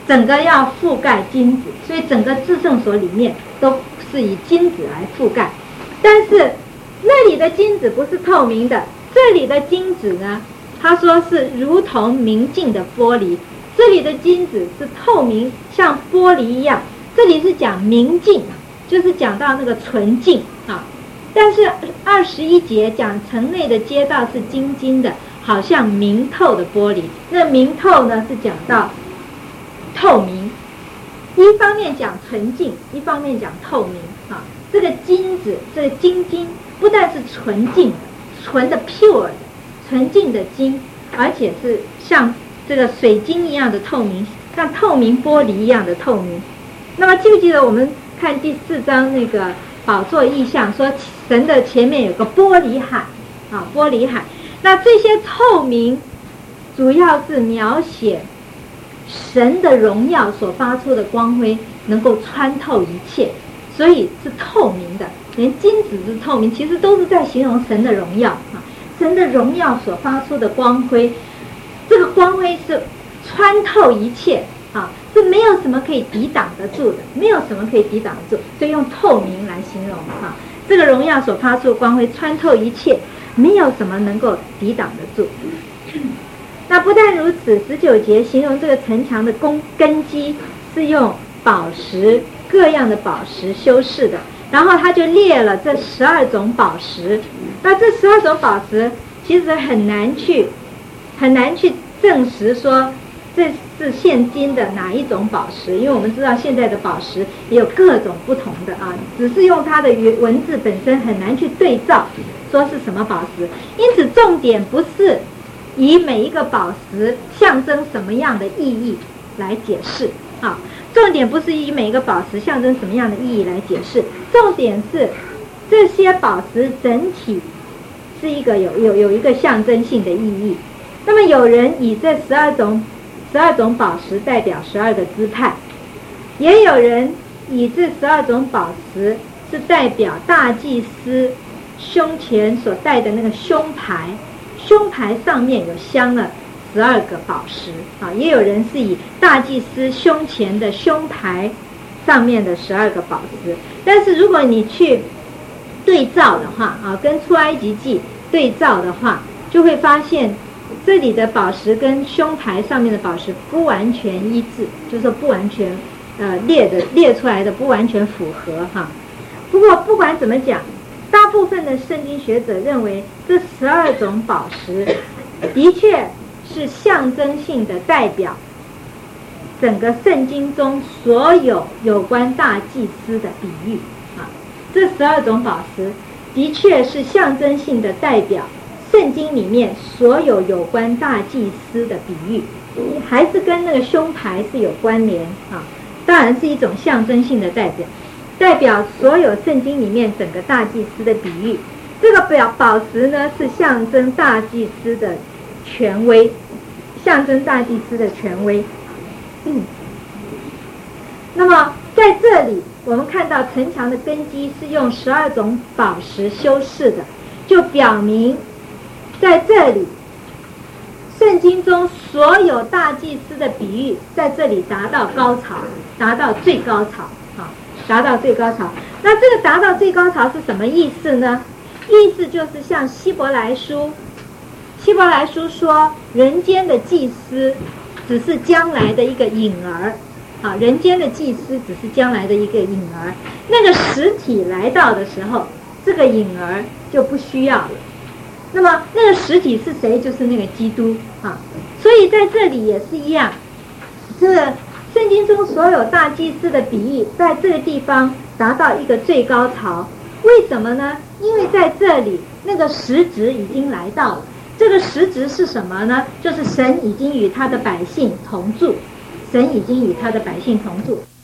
整个要覆盖金子，所以整个至圣所里面都是以金子来覆盖。但是那里的金子不是透明的，这里的金子呢，他说是如同明镜的玻璃，这里的金子是透明，像玻璃一样。这里是讲明镜，就是讲到那个纯净啊。但是二十一节讲城内的街道是晶晶的，好像明透的玻璃。那明透呢，是讲到透明，一方面讲纯净，一方面讲透明啊。这个金子，这个晶晶，不但是纯净的、纯的 pure 的、纯净的金，而且是像这个水晶一样的透明，像透明玻璃一样的透明。那么记不记得我们看第四章那个宝座意象，说神的前面有个玻璃海啊，玻璃海。那这些透明主要是描写神的荣耀所发出的光辉能够穿透一切，所以是透明的。连金子是透明，其实都是在形容神的荣耀啊，神的荣耀所发出的光辉，这个光辉是穿透一切啊，是没有什么可以抵挡得住的，没有什么可以抵挡得住，所以用透明来形容啊。这个荣耀所发出的光辉穿透一切，没有什么能够抵挡得住。那不但如此，十九节形容这个城墙的根根基是用宝石，各样的宝石修饰的，然后他就列了这十二种宝石。那这十二种宝石其实很难去很难去证实说这是现今的哪一种宝石，因为我们知道现在的宝石也有各种不同的啊，只是用它的文字本身很难去对照说是什么宝石。因此重点不是以每一个宝石象征什么样的意义来解释啊，重点不是以每一个宝石象征什么样的意义来解释，重点是这些宝石整体是一个有有有一个象征性的意义。那么有人以这十二种十二种宝石代表十二个支派，也有人以这十二种宝石是代表大祭司胸前所戴的那个胸牌，胸牌上面有镶了十二个宝石啊，也有人是以大祭司胸前的胸牌上面的十二个宝石。但是如果你去对照的话啊，跟出埃及记对照的话，就会发现这里的宝石跟胸牌上面的宝石不完全一致，就是说不完全呃列的列出来的不完全符合哈。不过不管怎么讲，大部分的圣经学者认为这十二种宝石的确是象征性的代表整个圣经中所有有关大祭司的比喻啊。这十二种宝石的确是象征性的代表圣经里面所有有关大祭司的比喻，还是跟那个胸牌是有关联啊。当然是一种象征性的代表，代表所有圣经里面整个大祭司的比喻。这个表宝石呢，是象征大祭司的权威，象征大祭司的权威。嗯，那么在这里我们看到城墙的根基是用十二种宝石修饰的，就表明在这里圣经中所有大祭司的比喻在这里达到高潮，达到最高潮啊，达到最高潮。那这个达到最高潮是什么意思呢？意思就是像希伯来书希伯来书说人间的祭司只是将来的一个影儿啊，人间的祭司只是将来的一个影儿，那个实体来到的时候，这个影儿就不需要了。那么那个实体是谁？就是那个基督啊。所以在这里也是一样，这个圣经中所有大祭司的比喻在这个地方达到一个最高潮。为什么呢？因为在这里那个实质已经来到了。这个实质是什么呢？就是神已经与他的百姓同住，神已经与他的百姓同住。